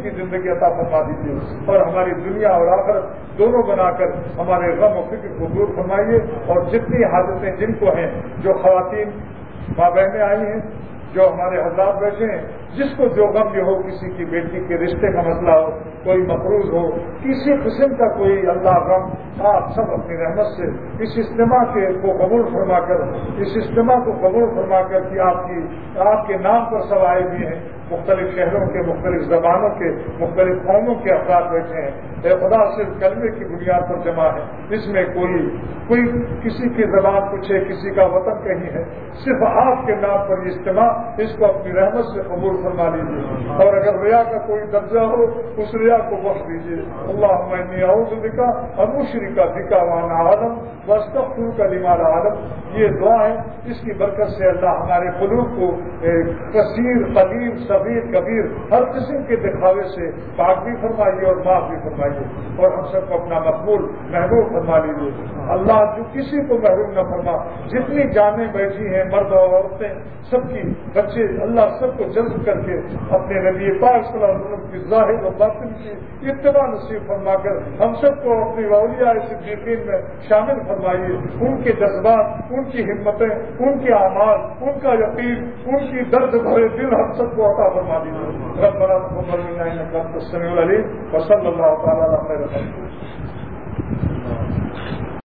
کی زندگی عطا فرما دیجیے اور ہماری دنیا اور آخرت دونوں بنا کر ہمارے غم و فکر کو دور فرمائیے، اور جتنی حاجتیں جن کو ہیں، جو خواتین ماں بہنیں آئی ہیں، جو ہمارے حضرات بیٹھے ہیں، جس کو جو غم یہ ہو، کسی کی بیٹی کے رشتے کا مسئلہ ہو، کوئی مقروض ہو، کسی قسم کا کوئی اللہ غم، آپ سب اپنی رحمت سے اس اجتماع کو قبول فرما کر، اس اجتماع کو قبول فرما کر کہ آپ کے نام پر سب آئے بھی ہیں، مختلف شہروں کے، مختلف زبانوں کے، مختلف قوموں کے افراد بیٹھے ہیں، اے خدا صرف کلمے کی بنیاد پر جمع ہے، اس میں کوئی کسی کی زبان کچھ ہے، کسی کا وطن کہیں ہے، صرف آپ کے نام پر یہ اجتماع، اس کو اپنی رحمت سے قبول فرما لیجیے، اور اگر ریا کا کوئی درجہ ہو اس ریا کو بخش دیجیے۔ اللہم انی اعوذ بک ان اشرک بک وانا اعلم واستغفرک لما لا اعلم، یہ دعا ہے، اس کی برکت سے اللہ ہمارے قلوب کو کثیر، قلیل، صغیر، کبیر ہر قسم کے دکھاوے سے پاک بھی فرمائیے اور معاف بھی فرمائیے، اور ہم سب کو اپنا مقبول محبوب فرما لیجیے۔ اللہ جو کسی کو محروم نہ فرما، جتنی جانیں بیٹھی ہیں، مرد اور عورتیں، سب کی بچے، اللہ سب کو جذب کر کے اپنے نبی پاک صلی اللہ علیہ وسلم کی ظاہر و باطن کی اتباع نصیب فرما کر ہم سب کو اپنی اولیاء صدیقین میں شامل فرمائیے، ان کے جذبات، ان کی ہمتیں، ان کے اعمال، ان کا یقین، ان کی درد بھرے دل ہم سب کو عطا فرما دیجیے۔ ربنا تقبل منا انک انت السمیع العلیم وصلی اللہ تعالی علی خیر